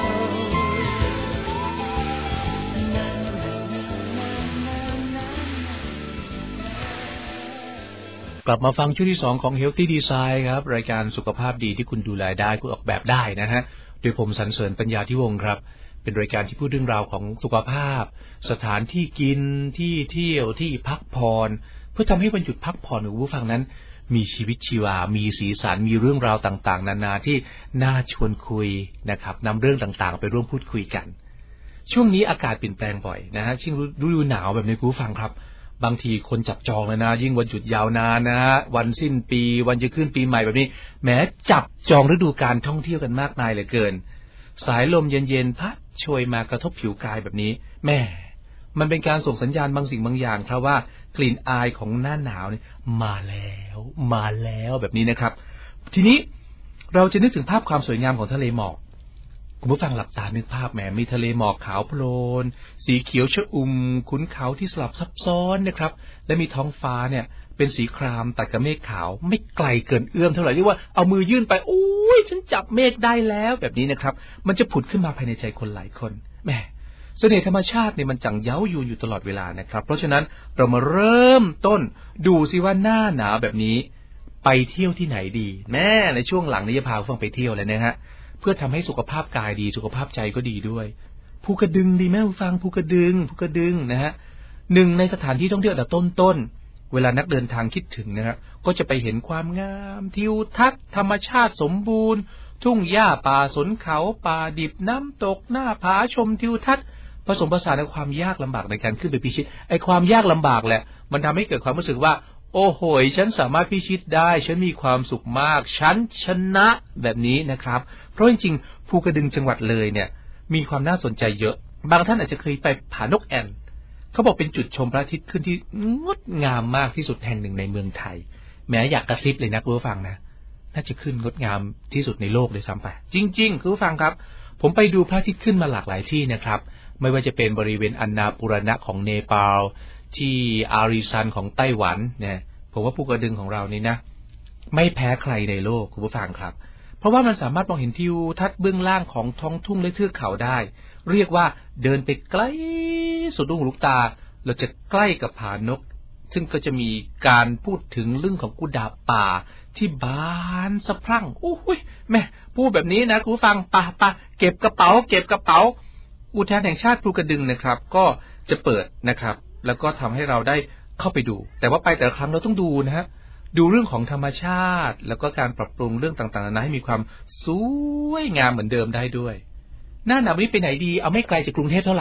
C: กลับมาฟังช่วงที่2ของ Healthy Design ครับรายการสุขภาพดีที่คุณดูแลได้คุณออกแบบได้นะฮะโดยผมสรรเสริญปัญญาธิวงศ์ครับเป็นรายการที่พูดเรื่องราวของสุขภาพสถานที่กินที่เที่ยวที่พักผ่อนเพื่อทำให้วันหยุดพักผ่อนของผู้ฟังนั้นมีชีวิตชีวามีสีสันมีเรื่องราวต่างๆนานาที่น่าชวนคุยนะครับนำเรื่องต่างๆไปร่วมพูดคุยกันช่วงนี้อากาศเปลี่ยนแปลงบ่อยนะฮะช่วงฤดูหนาวแบบนี้ผู้ฟังครับบางทีคนจับจองเลยนะยิ่งวันหยุดยาวนานนะฮะวันสิ้นปีวันจะขึ้นปีใหม่แบบนี้แม้จับจองฤดูการท่องเที่ยวกันมากมายเหลือเกินสายลมเย็นๆพัดโชยมากระทบผิวกายแบบนี้แม่มันเป็นการส่งสัญญาณบางสิ่งบางอย่างครับว่ากลิ่นอายของหน้าหนาวนี่มาแล้วแบบนี้นะครับทีนี้เราจะนึกถึงภาพความสวยงามของทะเลหมอกคุณผู้ฟังหลับตานึกภาพแหมมีทะเลหมอกขาวโพลนสีเขียวชอุ่มขุนเขาที่สลับซับซ้อนนะครับและมีท้องฟ้าเนี่ยเป็นสีครามตัดกับเมฆขาวไม่ไกลเกินเอื้อมเท่าไหร่เรียกว่าเอามือยื่นไปโอ้ยฉันจับเมฆได้แล้วแบบนี้นะครับมันจะผุดขึ้นมาภายในใจคนหลายคนแหมเสน่ห์ธรรมชาติเนี่ยมันจังเย้ายวนอยู่ตลอดเวลานะครับเพราะฉะนั้นเรามาเริ่มต้นดูซิว่าหน้าหนาวแบบนี้ไปเที่ยวที่ไหนดีแม่ในช่วงหลังนี้จะพาฟังไปเที่ยวแล้วนะฮะเพื่อทำให้สุขภาพกายดีสุขภาพใจก็ดีด้วยภูกระดึงดีไหมผู้ฟังภูกระดึงนะฮะหนึ่งในสถานที่ท่องเที่ยวอันดับต้นเวลานักเดินทางคิดถึงนะครับก็จะไปเห็นความงามทิวทัศน์ธรรมชาติสมบูรณ์ทุ่งหญ้าป่าสนเขาป่าดิบน้ำตกหน้าผาชมทิวทัศน์ผสมผสานกับความยากลำบากในการขึ้นไปพิชิตไอ้ความยากลำบากแหละมันทำให้เกิดความรู้สึกว่าโอ้โหฉันสามารถพิชิตได้ฉันมีความสุขมากฉันชนะแบบนี้นะครับเพราะจริงๆภูกระดึงจังหวัดเลยเนี่ยมีความน่าสนใจเยอะบางท่านอาจจะเคยไปผานกแอ่นเขาบอกเป็นจุดชมพระอาทิตย์ขึ้นที่งดงามมากที่สุดแห่งหนึ่งในเมืองไทยแม้อยากกระซิบเลยนะคุณผู้ฟังนะน่าจะขึ้นงดงามที่สุดในโลกเลยซ้ำไปจริงๆคุณผู้ฟังครับผมไปดูพระอาทิตย์ขึ้นมาหลากหลายที่นะครับไม่ว่าจะเป็นบริเวณอันนาปุรณะของเนปาลที่อาริซันของไต้หวันเนี่ยผมว่าภูกระดึงของเรานี่นะไม่แพ้ใครในโลกคุณผู้ฟังครับเพราะว่ามันสามารถมองเห็นทิวทัศน์เบื้องล่างของท้องทุ่งและเทือกเขาได้เรียกว่าเดินไปใกล้สุดลูกหูลูกตาเราจะใกล้กับผานกซึ่งก็จะมีการพูดถึงเรื่องของกุดาบป่าที่บานสะพรั่งโอ้ยแม่พูดแบบนี้นะคุณผู้ฟังป่าเก็บกระเป๋าอุทยานแห่งชาติภูกระดึงนะครับก็จะเปิดนะครับแล้วก็ทำให้เราได้เข้าไปดูแต่ว่าไปแต่ละครั้งเราต้องดูนะฮะดูเรื่องของธรรมชาติแล้วก็การปรับปรุงเรื่องต่างๆนานาให้มีความสวยงามเหมือนเดิมได้ด้วยหน้าหนาวนี้ไปไหนดีเอาไม่ไกลจากกรุงเทพเท่าไหร่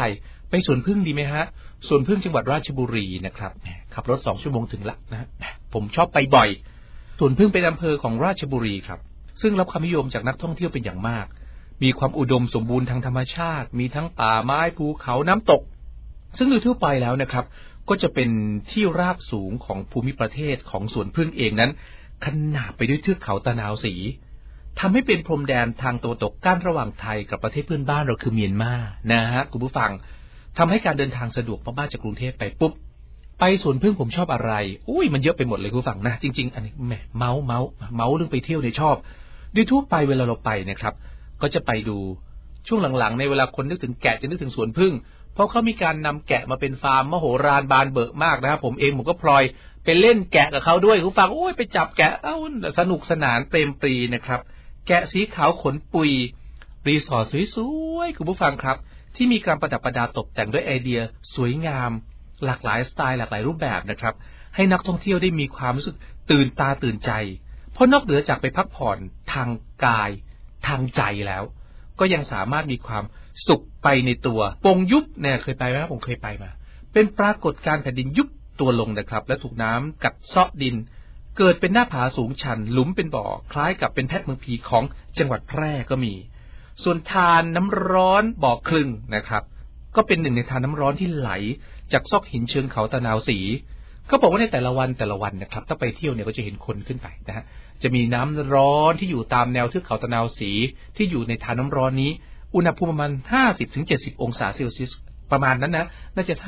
C: ไปสวนพึ่งดีไหมฮะสวนพึ่งจังหวัดราชบุรีนะครับขับรถ2 ชั่วโมงถึงละนะผมชอบไปบ่อยสวนพึ่งเป็นอำเภอของราชบุรีครับซึ่งรับความนิยมจากนักท่องเที่ยวเป็นอย่างมากมีความอุดมสมบูรณ์ทางธรรมชาติมีทั้งป่าไม้ภูเขาน้ำตกซึ่งโดยทั่วไปแล้วนะครับก็จะเป็นที่ราบสูงของภูมิประเทศของสวนพึ่งเองนั้นขนาบไปด้วยเทือกเขาตะนาวศรีทำให้เป็นพรมแดนทางตะวันตกกั้นระหว่างไทยกับประเทศเพื่อนบ้านเราคือเมียนมานะฮะคุณผู้ฟังทำให้การเดินทางสะดวกมากๆจากกรุงเทพไปปุ๊บไปสวนพึ่งผมชอบอะไรอุ้ยมันเยอะไปหมดเลยคุณผู้ฟังนะจริงๆอันนี้แหมเมาเรื่องไปเที่ยวเนี่ยชอบโดยทั่วไปเวลาเราไปนะครับก็จะไปดูช่วงหลังๆในเวลาคนนึกถึงแกะจะนึกถึงสวนพึ่งเพราะเขามีการนำแกะมาเป็นฟาร์มมโหฬารบานเบิกมากนะครับผมก็พลอยไปเล่นแกะกับเขาด้วยคุณฟังโอ้ยไปจับแกะสนุกสนานเปรมปรีนะครับแกะสีขาวขนปุยรีสอร์ทสวยๆคุณผู้ฟังครับที่มีการประดับประดาตกแต่งด้วยไอเดียสวยงามหลากหลายสไตล์หลากหลายรูปแบบนะครับให้นักท่องเที่ยวได้มีความรู้สึกตื่นตาตื่นใจเพราะนอกเหนือจากไปพักผ่อนทางกายทางใจแล้วก็ยังสามารถมีความสุขไปในตัวปงยุบเนี่ยเคยไปไหมผมเคยไปมาเป็นปรากฏการณ์แผ่นดินยุบตัวลงนะครับและถูกน้ำกัดเซาะดินเกิดเป็นหน้าผาสูงชันหลุมเป็นบ่อคล้ายกับเป็นแพทย์เมืองผีของจังหวัดแพร่ก็มีส่วนทานน้ำร้อนบ่อคลึงนะครับก็เป็นหนึ่งในทานน้ำร้อนที่ไหลจากซอกหินเชิงเขาตะนาวศรีเขาบอกว่าในแต่ละวันนะครับถ้าไปเที่ยวเนี่ยก็จะเห็นคนขึ้นไปนะฮะจะมีน้ำร้อนที่อยู่ตามแนวเทือกเขาตะนาวศรีที่อยู่ในทานน้ำร้อนนี้อุณหภูมิประมาณ 50-70 องศาเซลเซียสประมาณนั้นนะน่าจะ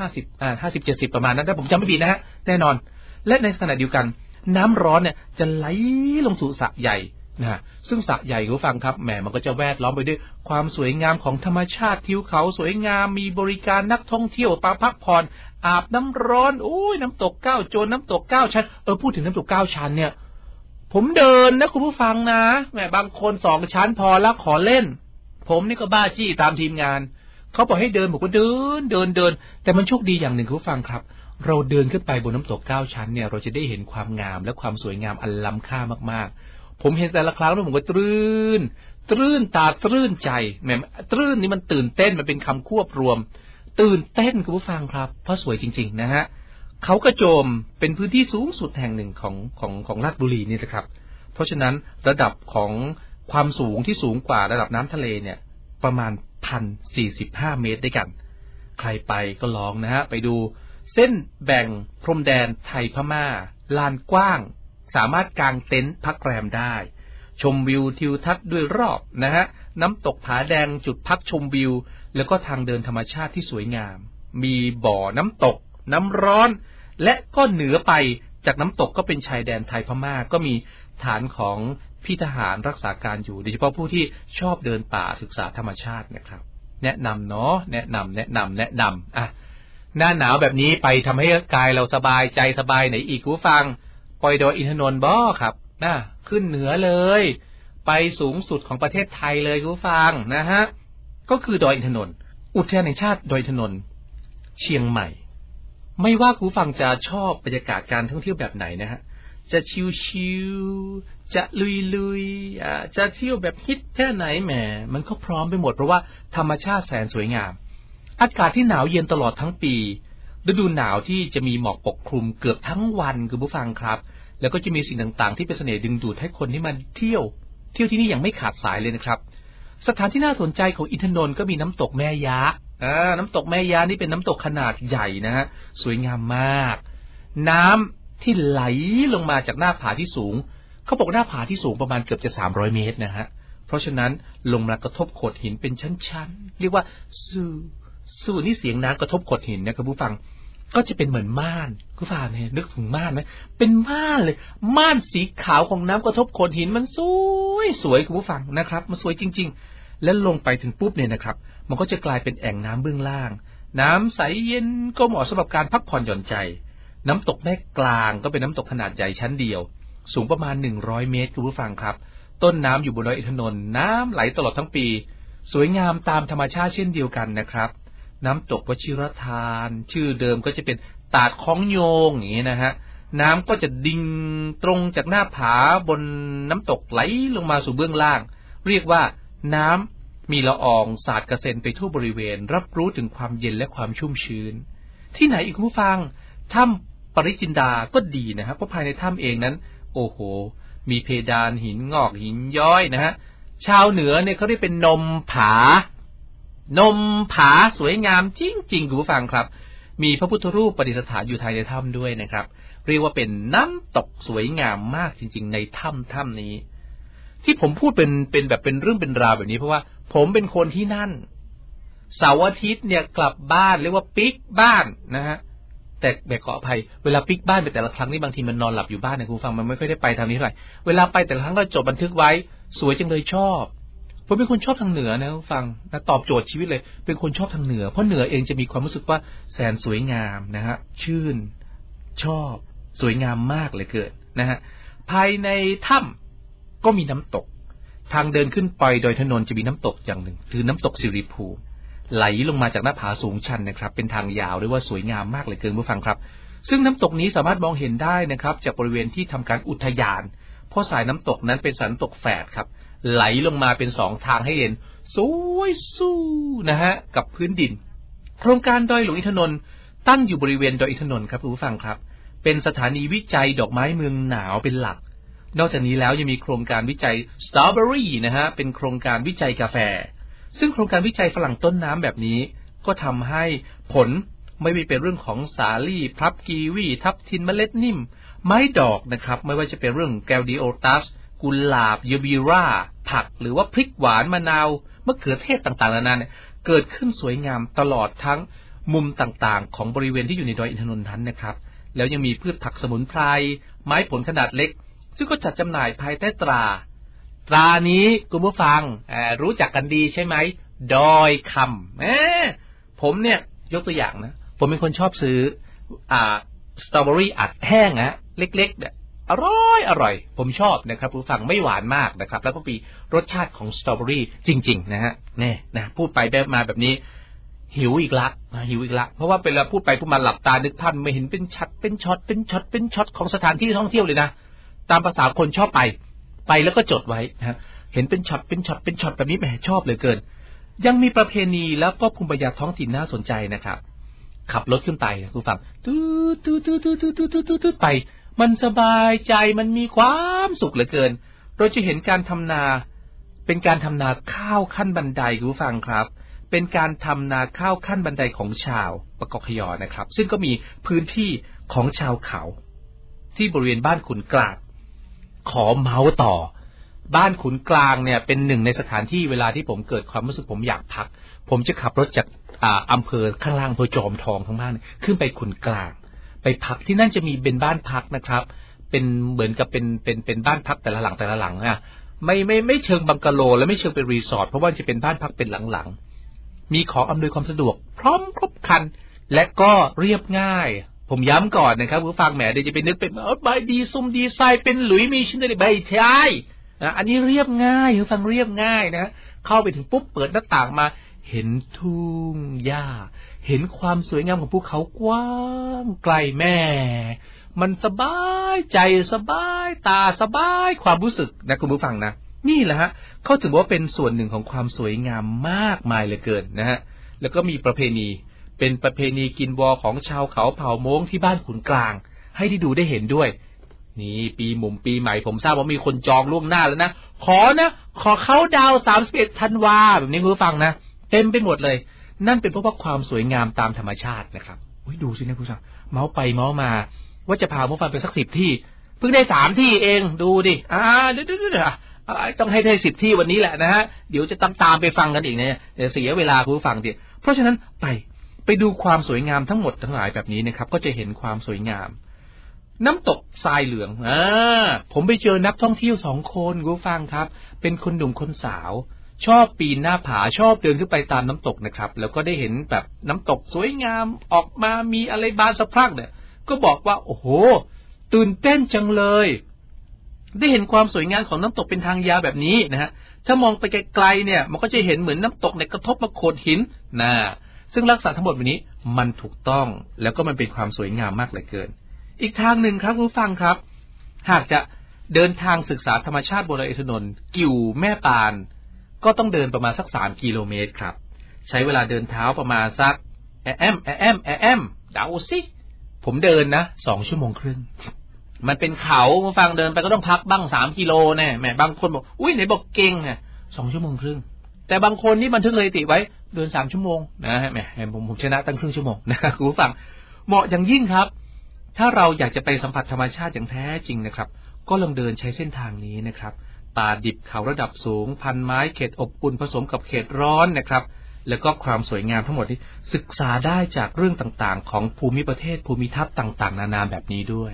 C: 50-70 ประมาณนั้นถ้าผมจำไม่ผิดนะฮะแน่นอนและในขณะเดียวกันน้ำร้อนเนี่ยจะไหลลงสู่สระใหญ่นะซึ่งสระใหญ่คุณผู้ฟังครับแหมมันก็จะแวดล้อมไปด้วยความสวยงามของธรรมชาติทิวเขาสวยงามมีบริการนักท่องเที่ยวพักผ่อนอาบน้ำร้อนโอ้ยน้ำตก9 โจรน้ำตก9 ชั้นพูดถึงน้ำตก9 ชั้นเนี่ยผมเดินนะคุณผู้ฟังนะแหมบางคน2 ชั้นพอแล้วขอเล่นผมนี่ก็บ้าจี้ตามทีมงานเขาบอกให้เดินผมก็เดินแต่มันโชคดีอย่างหนึ่งคุณผู้ฟังครับเราเดินขึ้นไปบนน้ำตก9 ชั้นเนี่ยเราจะได้เห็นความงามและความสวยงามอันล้ำค่ามากๆผมเห็นแต่ละครั้งแล้วผมก็ตรื่นตาตรื่นใจแหมตรื่นนี่มันตื่นเต้นมันเป็นคำควบรวมตื่นเต้นคุณผู้ฟังครับเพราะสวยจริงๆนะฮะเขากระโจมเป็นพื้นที่สูงสุดแห่งหนึ่งของราชบุรีนี่นะครับเพราะฉะนั้นระดับของความสูงที่สูงกว่าระดับน้ำทะเลเนี่ยประมาณ 1,045 เมตรด้วยกันใครไปก็ลองนะฮะไปดูเส้นแบ่งพรมแดนไทยพม่าลานกว้างสามารถกางเต็นท์พักแรมได้ชมวิวทิวทัศน์ด้วยรอบนะฮะน้ำตกผาแดงจุดพักชมวิวแล้วก็ทางเดินธรรมชาติที่สวยงามมีบ่อน้ำตกน้ำร้อนและก็เหนือไปจากน้ำตกก็เป็นชายแดนไทยพม่าก็มีฐานของพี่ทหารรักษาการอยู่โดยเฉพาะผู้ที่ชอบเดินป่าศึกษาธรรมชาตินะครับแนะนำเนาะแนะนำอ่ะหน้าหนาวแบบนี้ไปทำให้กายเราสบายใจสบายไหนอีกผู้ฟังปอยดอยอินทนนท์บ่ครับขึ้นเหนือเลยไปสูงสุดของประเทศไทยเลยผู้ฟังนะฮะก็คือดอยอินทนนท์อุทยานแห่งชาติดอยอินทนนท์เชียงใหม่ไม่ว่าผู้ฟังจะชอบบรรยากาศการท่องเที่ยวแบบไหนนะฮะจะชิวๆจะลุยๆจะเที่ยวแบบฮิตแค่ไหนแหมมันก็พร้อมไปหมดเพราะว่าธรรมชาติแสนสวยงามอากาศที่หนาวเย็นตลอดทั้งปีฤดูหนาวที่จะมีหมอกปกคลุมเกือบทั้งวันคุณผู้ฟังครับแล้วก็จะมีสิ่งต่างๆที่เป็นเสน่ห์ดึงดูดให้คนที่มาเที่ยวที่นี่อย่างไม่ขาดสายเลยนะครับสถานที่น่าสนใจของอินทนนท์ก็มีน้ำตกแม่ยะน้ำตกแม่ยะนี่เป็นน้ำตกขนาดใหญ่นะฮะสวยงามมากน้ำที่ไหลลงมาจากหน้าผาที่สูงเขาบอกหน้าผาที่สูงประมาณเกือบจะ300 เมตรนะฮะเพราะฉะนั้นลงมากระทบโขดหินเป็นชั้นๆเรียกว่าสู้นี่เสียงน้ำกระทบโขดหินนะครับผู้ฟังก็จะเป็นเหมือนม่านผู้ฟังเนี่ยนึกถึงม่านไหมเป็นม่านเลยม่านสีขาวของน้ำกระทบโขดหินมันสวยคุณผู้ฟังนะครับมันสวยจริงๆแล้วลงไปถึงปุ๊บเนี่ยนะครับมันก็จะกลายเป็นแอ่งน้ำเบื้องล่างน้ำใสเย็นก็เหมาะสำหรับการพักผ่อนหย่อนใจน้ำตกแม่กลางก็เป็นน้ำตกขนาดใหญ่ชั้นเดียวสูงประมาณ100 เมตรคุณผู้ฟังครับต้นน้ำอยู่บนดอยอินทนนท์น้ำไหลตลอดทั้งปีสวยงามตามธรรมชาติเช่นเดียวกันนะครับน้ำตกวชิรทานชื่อเดิมก็จะเป็นตาดคล้องโยงอย่างนี้นะฮะน้ำก็จะดิ่งตรงจากหน้าผาบนน้ำตกไหลลงมาสู่เบื้องล่างเรียกว่าน้ำมีละอองสาดกระเซ็นไปทั่วบริเวณรับรู้ถึงความเย็นและความชุ่มชื้นที่ไหนอีกคุณผู้ฟังถ้ำปริจินดาก็ดีนะครับเพราะภายในถ้ำเองนั้นโอ้โหมีเพดานหินงอกหินย้อยนะฮะชาวเหนือเนี่ยเขาได้เป็นนมผาสวยงามจริงๆคุณผู้ฟังครับมีพระพุทธรูปประดิษฐานอยู่ภายในถ้ำด้วยนะครับเรียกว่าเป็นน้ำตกสวยงามมากจริงๆในถ้ำนี้ที่ผมพูดเป็นแบบเป็นเรื่องเป็นราวแบบนี้เพราะว่าผมเป็นคนที่นั่นเสาร์อาทิตย์เนี่ยกลับบ้านเรียกว่าปิ๊กบ้านนะฮะแต่ขออภัยเวลาปิ๊กบ้านไปแต่ละครั้งนี่บางทีมันนอนหลับอยู่บ้านนะคุณฟังมันไม่ค่อยได้ไปทางนี้เท่าไหร่เวลาไปแต่ละครั้งก็จดบันทึกไว้สวยจังเลยชอบผมเป็นคนชอบทางเหนือนะคุณฟังนะตอบโจทย์ชีวิตเลยเป็นคนชอบทางเหนือเพราะเหนือเองจะมีความรู้สึกว่าแสนสวยงามนะฮะชื่นชอบสวยงามมากเลยเกิดนะฮะภายในถ้ำก็มีน้ำตกทางเดินขึ้นไปโดยถนนจะมีน้ำตกอย่างหนึ่งคือน้ำตกสิริภูมิไหลลงมาจากหน้าผาสูงชันนะครับเป็นทางยาวเรียกว่าสวยงามมากเลยเกินผู้ฟังครับซึ่งน้ำตกนี้สามารถมองเห็นได้นะครับจากบริเวณที่ทำการอุทยานเพราะสายน้ำตกนั้นเป็นสายน้ำตกแฝดครับไหลลงมาเป็น2ทางให้เห็นสวยสู้นะฮะกับพื้นดินโครงการดอยหลวงอินทนนท์ตั้งอยู่บริเวณดอยอินทนนท์ครับผู้ฟังครับเป็นสถานีวิจัยดอกไม้เมืองหนาวเป็นหลักนอกจากนี้แล้วยังมีโครงการวิจัยสตรอเบอรี่นะฮะเป็นโครงการวิจัยกาแฟซึ่งโครงการวิจัยฝรั่งต้นน้ำแบบนี้ก็ทำให้ผลไม่เป็นเรื่องของสาลี่พลับกีวีทับทินเมล็ดนิ่มไม้ดอกนะครับไม่ว่าจะเป็นเรื่องแกลดิโอตัสกุหลาบเยบีราผักหรือว่าพริกหวานมะนาวมะเขือเทศต่างๆนานาเนี่ยเกิดขึ้นสวยงามตลอดทั้งมุมต่างๆของบริเวณที่อยู่ในดอยอินทนนท์นั้นนะครับแล้วยังมีพืชผักสมุนไพรไม้ผลขนาดเล็กซึ่งก็จัดจำหน่ายภายใต้ตรานี้คุณผู้ฟังรู้จักกันดีใช่ไหมดอยคำผมเนี่ยยกตัวอย่างนะผมเป็นคนชอบซื้อสตรอเบอรี่อัดแห้งนะเล็กๆเนี่ยอร่อยผมชอบนะครับผู้ฟังไม่หวานมากนะครับแล้วก็มีรสชาติของสตรอเบอรี่จริงๆนะฮะเนี่ยนะพูดไปแบบมาแบบนี้หิวอีกละเพราะว่าเวลาพูดไปพูดมาหลับตานึกภาพไม่เห็นเป็นช็อตของสถานที่ท่องเที่ยวเลยนะตามภาษาคนชอบไปแล้วก็จดไว้นะเห็นเป็นช็อตแบบนี้แหมชอบเหลือเกินยังมีประเพณีแล้วก็ภูมิปัญญาท้องถิ่นน่าสนใจนะครับขับรถขึ้นไปคุณฟังไปมันสบายใจมันมีความสุขเหลือเกินเราจะเห็นการทำนาเป็นการทำนาข้าวขั้นบันไดคุณฟังครับเป็นการทำนาข้าวขั้นบันไดของชาวปกคยนะครับซึ่งก็มีพื้นที่ของชาวเขาที่บริเวณบ้านขุนกลางขอเมาส์ต่อบ้านขุนกลางเนี่ยเป็นหนึ่งในสถานที่เวลาที่ผมเกิดความรู้สึกผมอยากพักผมจะขับรถจากอำเภอข้างล่างอำเภอจอมทองทั้งบ้านขึ้นไปขุนกลางไปพักที่นั่นจะมีเป็นบ้านพักนะครับเป็นเหมือนกับเป็นบ้านพักแต่ละหลังนะไม่เชิงบังกะโลและไม่เชิงเป็นรีสอร์ทเพราะว่าจะเป็นบ้านพักเป็นหลังๆมีของอำนวยความสะดวกพร้อมครบครันและก็เรียบง่ายผมย้ำก่อนนะครับผู้ฟังแหมเดี๋ยวจะไปนึกเป็นใบดีซุ่มดีไซน์เป็นหลุยมีชิ้นใดใบใช่อันนี้เรียบง่ายผู้ฟังเรียบง่ายนะเข้าไปถึงปุ๊บเปิดหน้าต่างมาเห็นทุ่งหญ้าเห็นความสวยงามของภูเขากว้างไกลแม่มันสบายใจสบายตาสบายความรู้สึกนะคุณผู้ฟังนะนี่แหละฮะเขาถือว่าเป็นส่วนหนึ่งของความสวยงามมากมายเหลือเกินนะฮะแล้วก็มีประเพณีเป็นประเพณีกินวอของชาวเขาเผ่าม้งที่บ้านขุนกลางให้ได้ดูได้เห็นด้วยนี่ปีใหม่ผมทราบว่ามีคนจองล่วงหน้าแล้วนะขอเข้าดาว31ธันวาแบบนี้คุณผู้ฟังนะเต็มไปหมดเลยนั่นเป็นเพราะว่าความสวยงามตามธรรมชาตินะครับดูสินะคุณผู้ชมเมาไปเมามาว่าจะพาผู้ฟังไปสัก10ที่เพิ่งได้3ที่เองดูดิเดี๋ยวต้องให้ได้10ที่วันนี้แหละนะฮะเดี๋ยวจะตามไปฟังกันอีกเนี่ยเดี๋ยวเสียเวลาคุณผู้ฟังดิเพราะฉะนั้นไปดูความสวยงามทั้งหมดทั้งหลายแบบนี้นะครับก็จะเห็นความสวยงามน้ำตกทรายเหลืองผมไปเจอนักท่องเที่ยว2คนคุณผู้ฟังครับเป็นคนหนุ่มคนสาวชอบปีนหน้าผาชอบเดินขึ้นไปตามน้ำตกนะครับแล้วก็ได้เห็นแบบน้ำตกสวยงามออกมามีอะไรบานสะพรั่งเนี่ยก็บอกว่าโอ้โหตื่นเต้นจังเลยได้เห็นความสวยงามของน้ำตกเป็นทางยาวแบบนี้นะฮะถ้ามองไปไกลๆเนี่ยมันก็จะเห็นเหมือนน้ำตกเนี่ยกระทบมาโขดหินซึ่งลักษณะทั้งหมดแบบนี้มันถูกต้องแล้วก็มันเป็นความสวยงามมากเหลือเกินอีกทางหนึ่งครับผู้ฟังครับหากจะเดินทางศึกษาธรรมชาติบนดอยอินทนนท์กิ่วแม่ปานก็ต้องเดินประมาณสัก3 กิโลเมตรครับใช้เวลาเดินเท้าประมาณสักแอมเดาสิผมเดินนะ2 ชั่วโมงครึ่งมันเป็นเขาฟังเดินไปก็ต้องพักบ้าง3 กิโลแน่แหมบางคนบอกอุ้ยไหนบอกเก่งอ่ะ2 ชั่วโมงครึ่งแต่บางคนนี่บันทึกสถิติไว้เดิน3 ชั่วโมงนะแหมผมชนะตั้งครึ่งชั่วโมงนะคุณผู้ฟังเหมาะอย่างยิ่งครับถ้าเราอยากจะไปสัมผัสธรรมชาติอย่างแท้จริงนะครับก็ลองเดินใช้เส้นทางนี้นะครับป่าดิบเขาระดับสูงพันไม้เขตอบอุ่นผสมกับเขตร้อนนะครับแล้วก็ความสวยงามทั้งหมดที่ศึกษาได้จากเรื่องต่างๆของภูมิประเทศภูมิทัศน์ต่างๆนานาแบบนี้ด้วย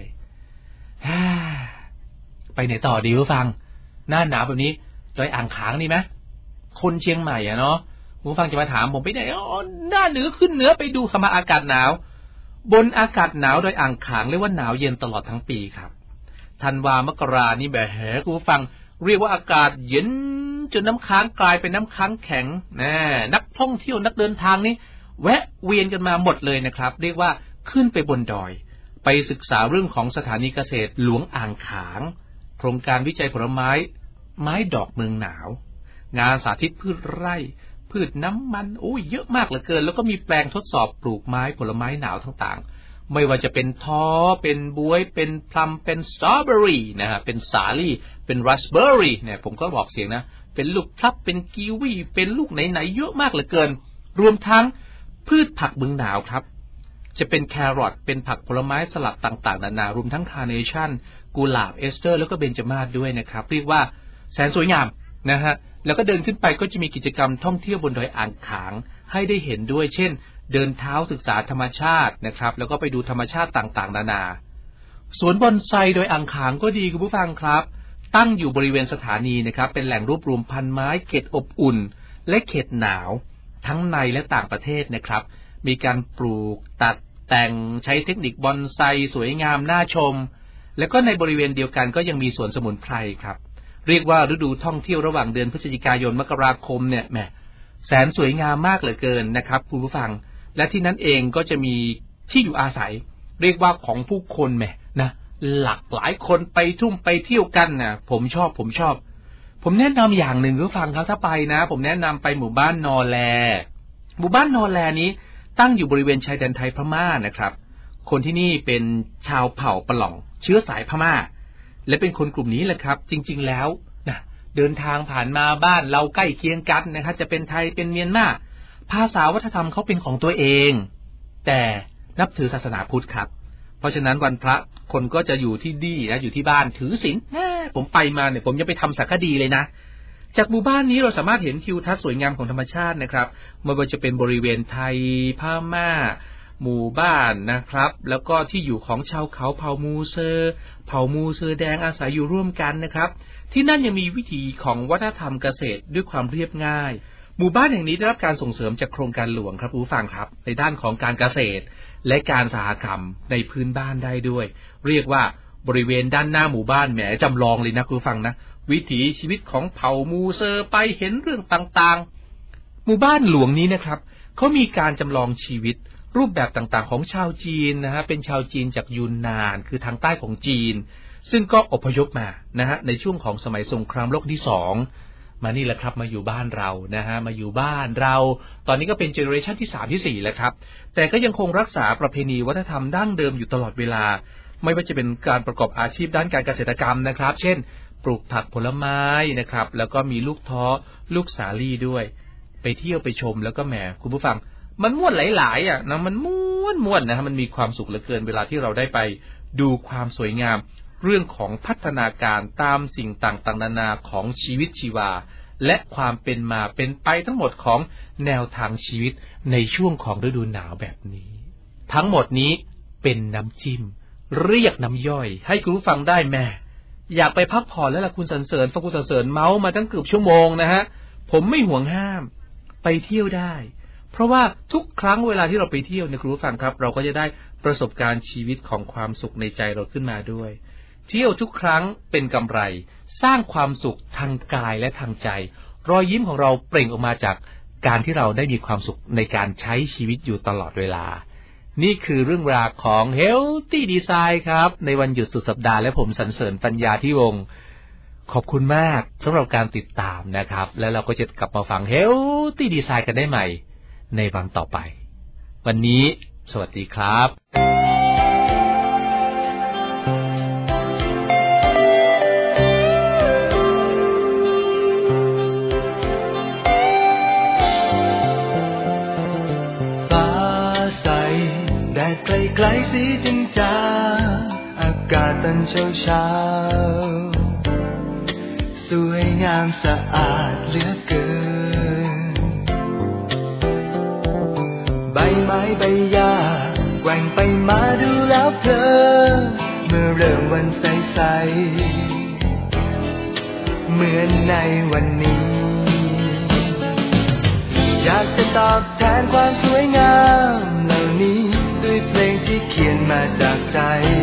C: ไปไหนต่อดีผู้ฟังหน้าหนาวแบบนี้ดอยอ่างขางนี่ไหมคนเชียงใหม่เนาะผู้ฟังจะมาถามผมไปไหนหน้าเหนือขึ้นเหนือไปดูธรรมอากาศหนาวบนอากาศหนาวดอยอ่างขางเรียกว่าหนาวเย็นตลอดทั้งปีครับธันวามกรานี่แบบคุณผู้ฟังเรียกว่าอากาศเย็นจนน้ำค้างกลายเป็นน้ำค้างแข็งนักท่องเที่ยวนักเดินทางนี่แวะเวียนกันมาหมดเลยนะครับเรียกว่าขึ้นไปบนดอยไปศึกษาเรื่องของสถานีเกษตรหลวงอ่างขางโครงการวิจัยผลไม้ดอกเมืองหนาวงานสาธิตพืชไร่พืชน้ำมันเยอะมากเหลือเกินแล้วก็มีแปลงทดสอบปลูกไม้ผลไม้หนาวต่างๆไม่ว่าจะเป็นท้อเป็นบ๊วยเป็นพลัมเป็นสตรอเบอรี่นะฮะเป็นสาลี่เป็นราสเบอร์รี่เนี่ยผมก็บอกเสียงนะเป็นลูกพลับเป็นกีวีเป็นลูกไหนๆเยอะมากเหลือเกินรวมทั้งพืชผักเมืองหนาวครับจะเป็นแครอทเป็นผักผลไม้สลัดต่างๆนานารวมทั้งคาร์เนชั่นกุหลาบเอสเตอร์แล้วก็เบญจมาศด้วยนะครับเรียกว่าแสนสวยงามนะฮะแล้วก็เดินขึ้นไปก็จะมีกิจกรรมท่องเที่ยวบนดอยอ่างขางให้ได้เห็นด้วยเช่นเดินเท้าศึกษาธรรมชาตินะครับแล้วก็ไปดูธรรมชาติต่างๆนานาสวนบอนไซโดยอ่างขางก็ดีคุณผู้ฟังครับตั้งอยู่บริเวณสถานีนะครับเป็นแหล่งรวบรวมพันไม้เขตอบอุ่นและเขตหนาวทั้งในและต่างประเทศนะครับมีการปลูกตัดแต่งใช้เทคนิคบอนไซสวยงามน่าชมแล้วก็ในบริเวณเดียวกันก็ยังมีสวนสมุนไพรครับเรียกว่าฤดูท่องเที่ยวระหว่างเดือนพฤศจิกายนมกราคมเนี่ยแหมแสนสวยงามมากเหลือเกินนะครับคุณผู้ฟังและที่นั้นเองก็จะมีที่อยู่อาศัยเรียกว่าของผู้คนแหมนะหลากหลายคนไปทุ่มไปเที่ยวกันนะผมชอบผมแนะนำอย่างหนึ่งคุณผู้ฟังครับถ้าไปนะผมแนะนำไปหมู่บ้านนอแลหมู่บ้านนอแลนี้ตั้งอยู่บริเวณชายแดนไทยพม่านะครับคนที่นี่เป็นชาวเผ่าปะหล่องเชื้อสายพม่าและเป็นคนกลุ่มนี้แหละครับจริงๆแล้วนะเดินทางผ่านมาบ้านเราใกล้เคียงกันนะครับจะเป็นไทยเป็นเมียนมาภาษาวัฒนธรรมเขาเป็นของตัวเองแต่นับถือศาสนาพุทธครับเพราะฉะนั้นวันพระคนก็จะอยู่ที่ดีนะอยู่ที่บ้านถือศีลผมไปมาเนี่ยผมยังไปทำสารคดีเลยนะจากหมู่บ้านนี้เราสามารถเห็นทิวทัศน์สวยงามของธรรมชาตินะครับไม่ว่าจะเป็นบริเวณไทยพม่าหมู่บ้านนะครับแล้วก็ที่อยู่ของชาวเขาเผ่ามูเซอร์แดงอาศัยอยู่ร่วมกันนะครับที่นั่นยังมีวิถีของวัฒนธรรมเกษตรด้วยความเรียบง่ายหมู่บ้านแห่งนี้ได้รับการส่งเสริมจากโครงการหลวงครับผู้ฟังครับในด้านของการเกษตรและการสหกรรมในพื้นบ้านได้ด้วยเรียกว่าบริเวณด้านหน้าหมู่บ้านแหมจำลองเลยนะผู้ฟังนะวิถีชีวิตของเผ่ามูเซอร์ไปเห็นเรื่องต่างๆหมู่บ้านหลวงนี้นะครับเขามีการจำลองชีวิตรูปแบบต่างๆของชาวจีนนะฮะเป็นชาวจีนจากยูนนานคือทางใต้ของจีนซึ่งก็อพยพมานะฮะในช่วงของสมัยสงครามโลกที่2มานี่แหละครับมาอยู่บ้านเรานะฮะมาอยู่บ้านเราตอนนี้ก็เป็นเจเนอเรชันที่3ที่4แล้วครับแต่ก็ยังคงรักษาประเพณีวัฒนธรรมดั้งเดิมอยู่ตลอดเวลาไม่ว่าจะเป็นการประกอบอาชีพด้านการเกษตรกรรมนะครับเช่นปลูกผักผลไม้นะครับแล้วก็มีลูกท้อลูกสาลี่ด้วยไปเที่ยวไปชมแล้วก็แหมคุณผู้ฟังมันม่วนหลายๆนะมันม่วนนะมันมีความสุขเหลือเกินเวลาที่เราได้ไปดูความสวยงามเรื่องของพัฒนาการตามสิ่งต่างๆนานาของชีวิตชีวาและความเป็นมาเป็นไปทั้งหมดของแนวทางชีวิตในช่วงของฤดูหนาวแบบนี้ทั้งหมดนี้เป็นน้ำจิ้มเรียกน้ำย่อยให้คุณผู้ฟังได้แม่อยากไปพักผ่อนแล้วล่ะคุณสรรเสริญฟังคุณสรรเสริญเมาส์มาตั้งเกือบชั่วโมงนะฮะผมไม่ห่วงห้ามไปเที่ยวได้เพราะว่าทุกครั้งเวลาที่เราไปเที่ยวเนี่ยคุณผู้ฟังครับเราก็จะได้ประสบการณ์ชีวิตของความสุขในใจเราขึ้นมาด้วยเที่ยวทุกครั้งเป็นกำไรสร้างความสุขทางกายและทางใจรอยยิ้มของเราเปล่งออกมาจากการที่เราได้มีความสุขในการใช้ชีวิตอยู่ตลอดเวลานี่คือเรื่องราวของ Healthy Design ครับในวันหยุดสุดสัปดาห์และผมสรรเสริญปัญญาที่วงขอบคุณมากสำหรับการติดตามนะครับแล้วเราก็จะกลับมาฟัง Healthy Design กันได้ใหม่ในวันต่อไปวันนี้สวัสดีครับ
B: ไกลสีจางจางอากาศตอนเช้าสวยงามสะอาดเหลือเกินใบไม้ใบหญ้าแกว่งไปมาดูแล้วเพลินเมื่อเริ่มวันใสๆเหมือนในวันนี้อยากจะตอบแทนความสวยงามเหล่านี้ด้วยเพลงที่เขียนมาจากใจ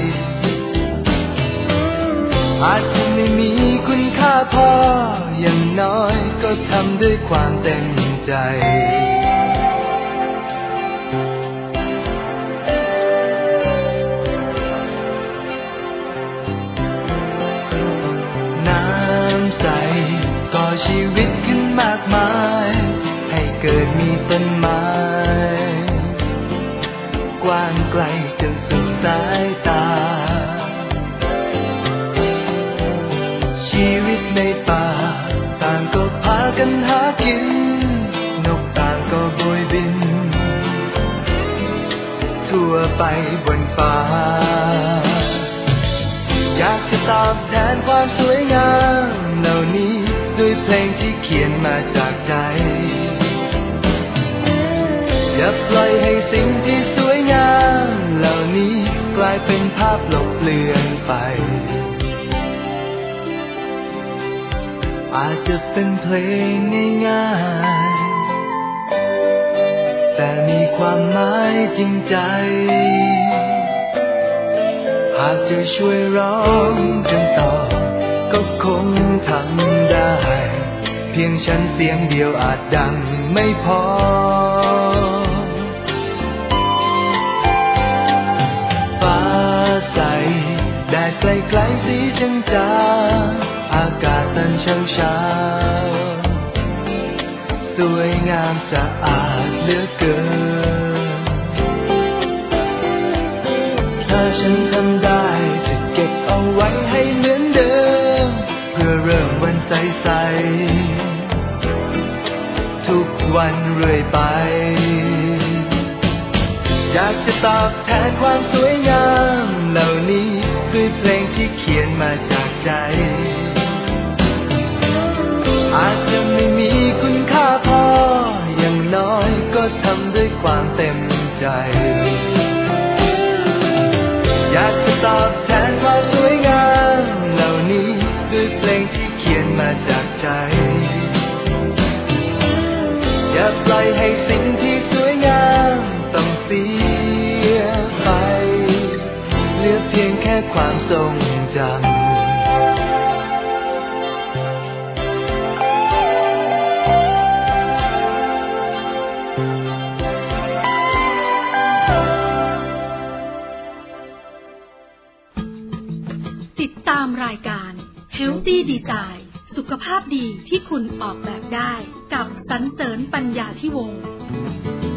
B: อาจจะไม่มีคุณค่าพออย่างน้อยก็ทำด้วยความเต็มใจน้ำใสก่อชีวิตขึ้นมากมายให้เกิดมีต้นไม้กว้างไกลจนสุดสายตาชีวิตในป่าต่างก็พากันหากินนกต่างก็โบยบินทั่วไปบนฟ้าอยากจะตอบแทนความสวยงามเหล่านี้ด้วยเพลงที่เขียนมาจากใจอย่าปล่อยให้สิ่งที่สวยงามเหล่านี้กลายเป็นภาพลบเลือนไปอาจจะเป็นเพลงง่ายๆแต่มีความหมายจริงใจหากจะช่วยร้องจนต่อก็คงทำได้เพียงฉันเสียงเดียวอาจดังไม่พอฟ้าใสแดดไกลๆสีจางๆอากาศตอนเช้าสวยงามสะอาดเหลือเกินถ้าฉันทำได้จะเก็บเอาไว้ให้เหมือนเดิมเพื่อเริ่มวันใสๆทุกวันเรื่อยไปอยากจะตอบแทนความสวยงามเหล่านี้ด้วยเพลงที่เขียนมาจากใจอาจจะไม่มีคุณค่าพออย่างน้อยก็ทำด้วยความเต็มใจอยากจะตอบแทนความสวยงามเหล่านี้ด้วยเพลงที่เขียนมาจากใจอย่าปล่อยให้สิ่งที่สวยงามต้องเสียไปเหลือเพียงแค่ความทรงจำ
A: ติดตามรายการ Healthy Design สุขภาพดีที่คุณออกแบบได้กับสรรเสริญปัญญาธิวงศ์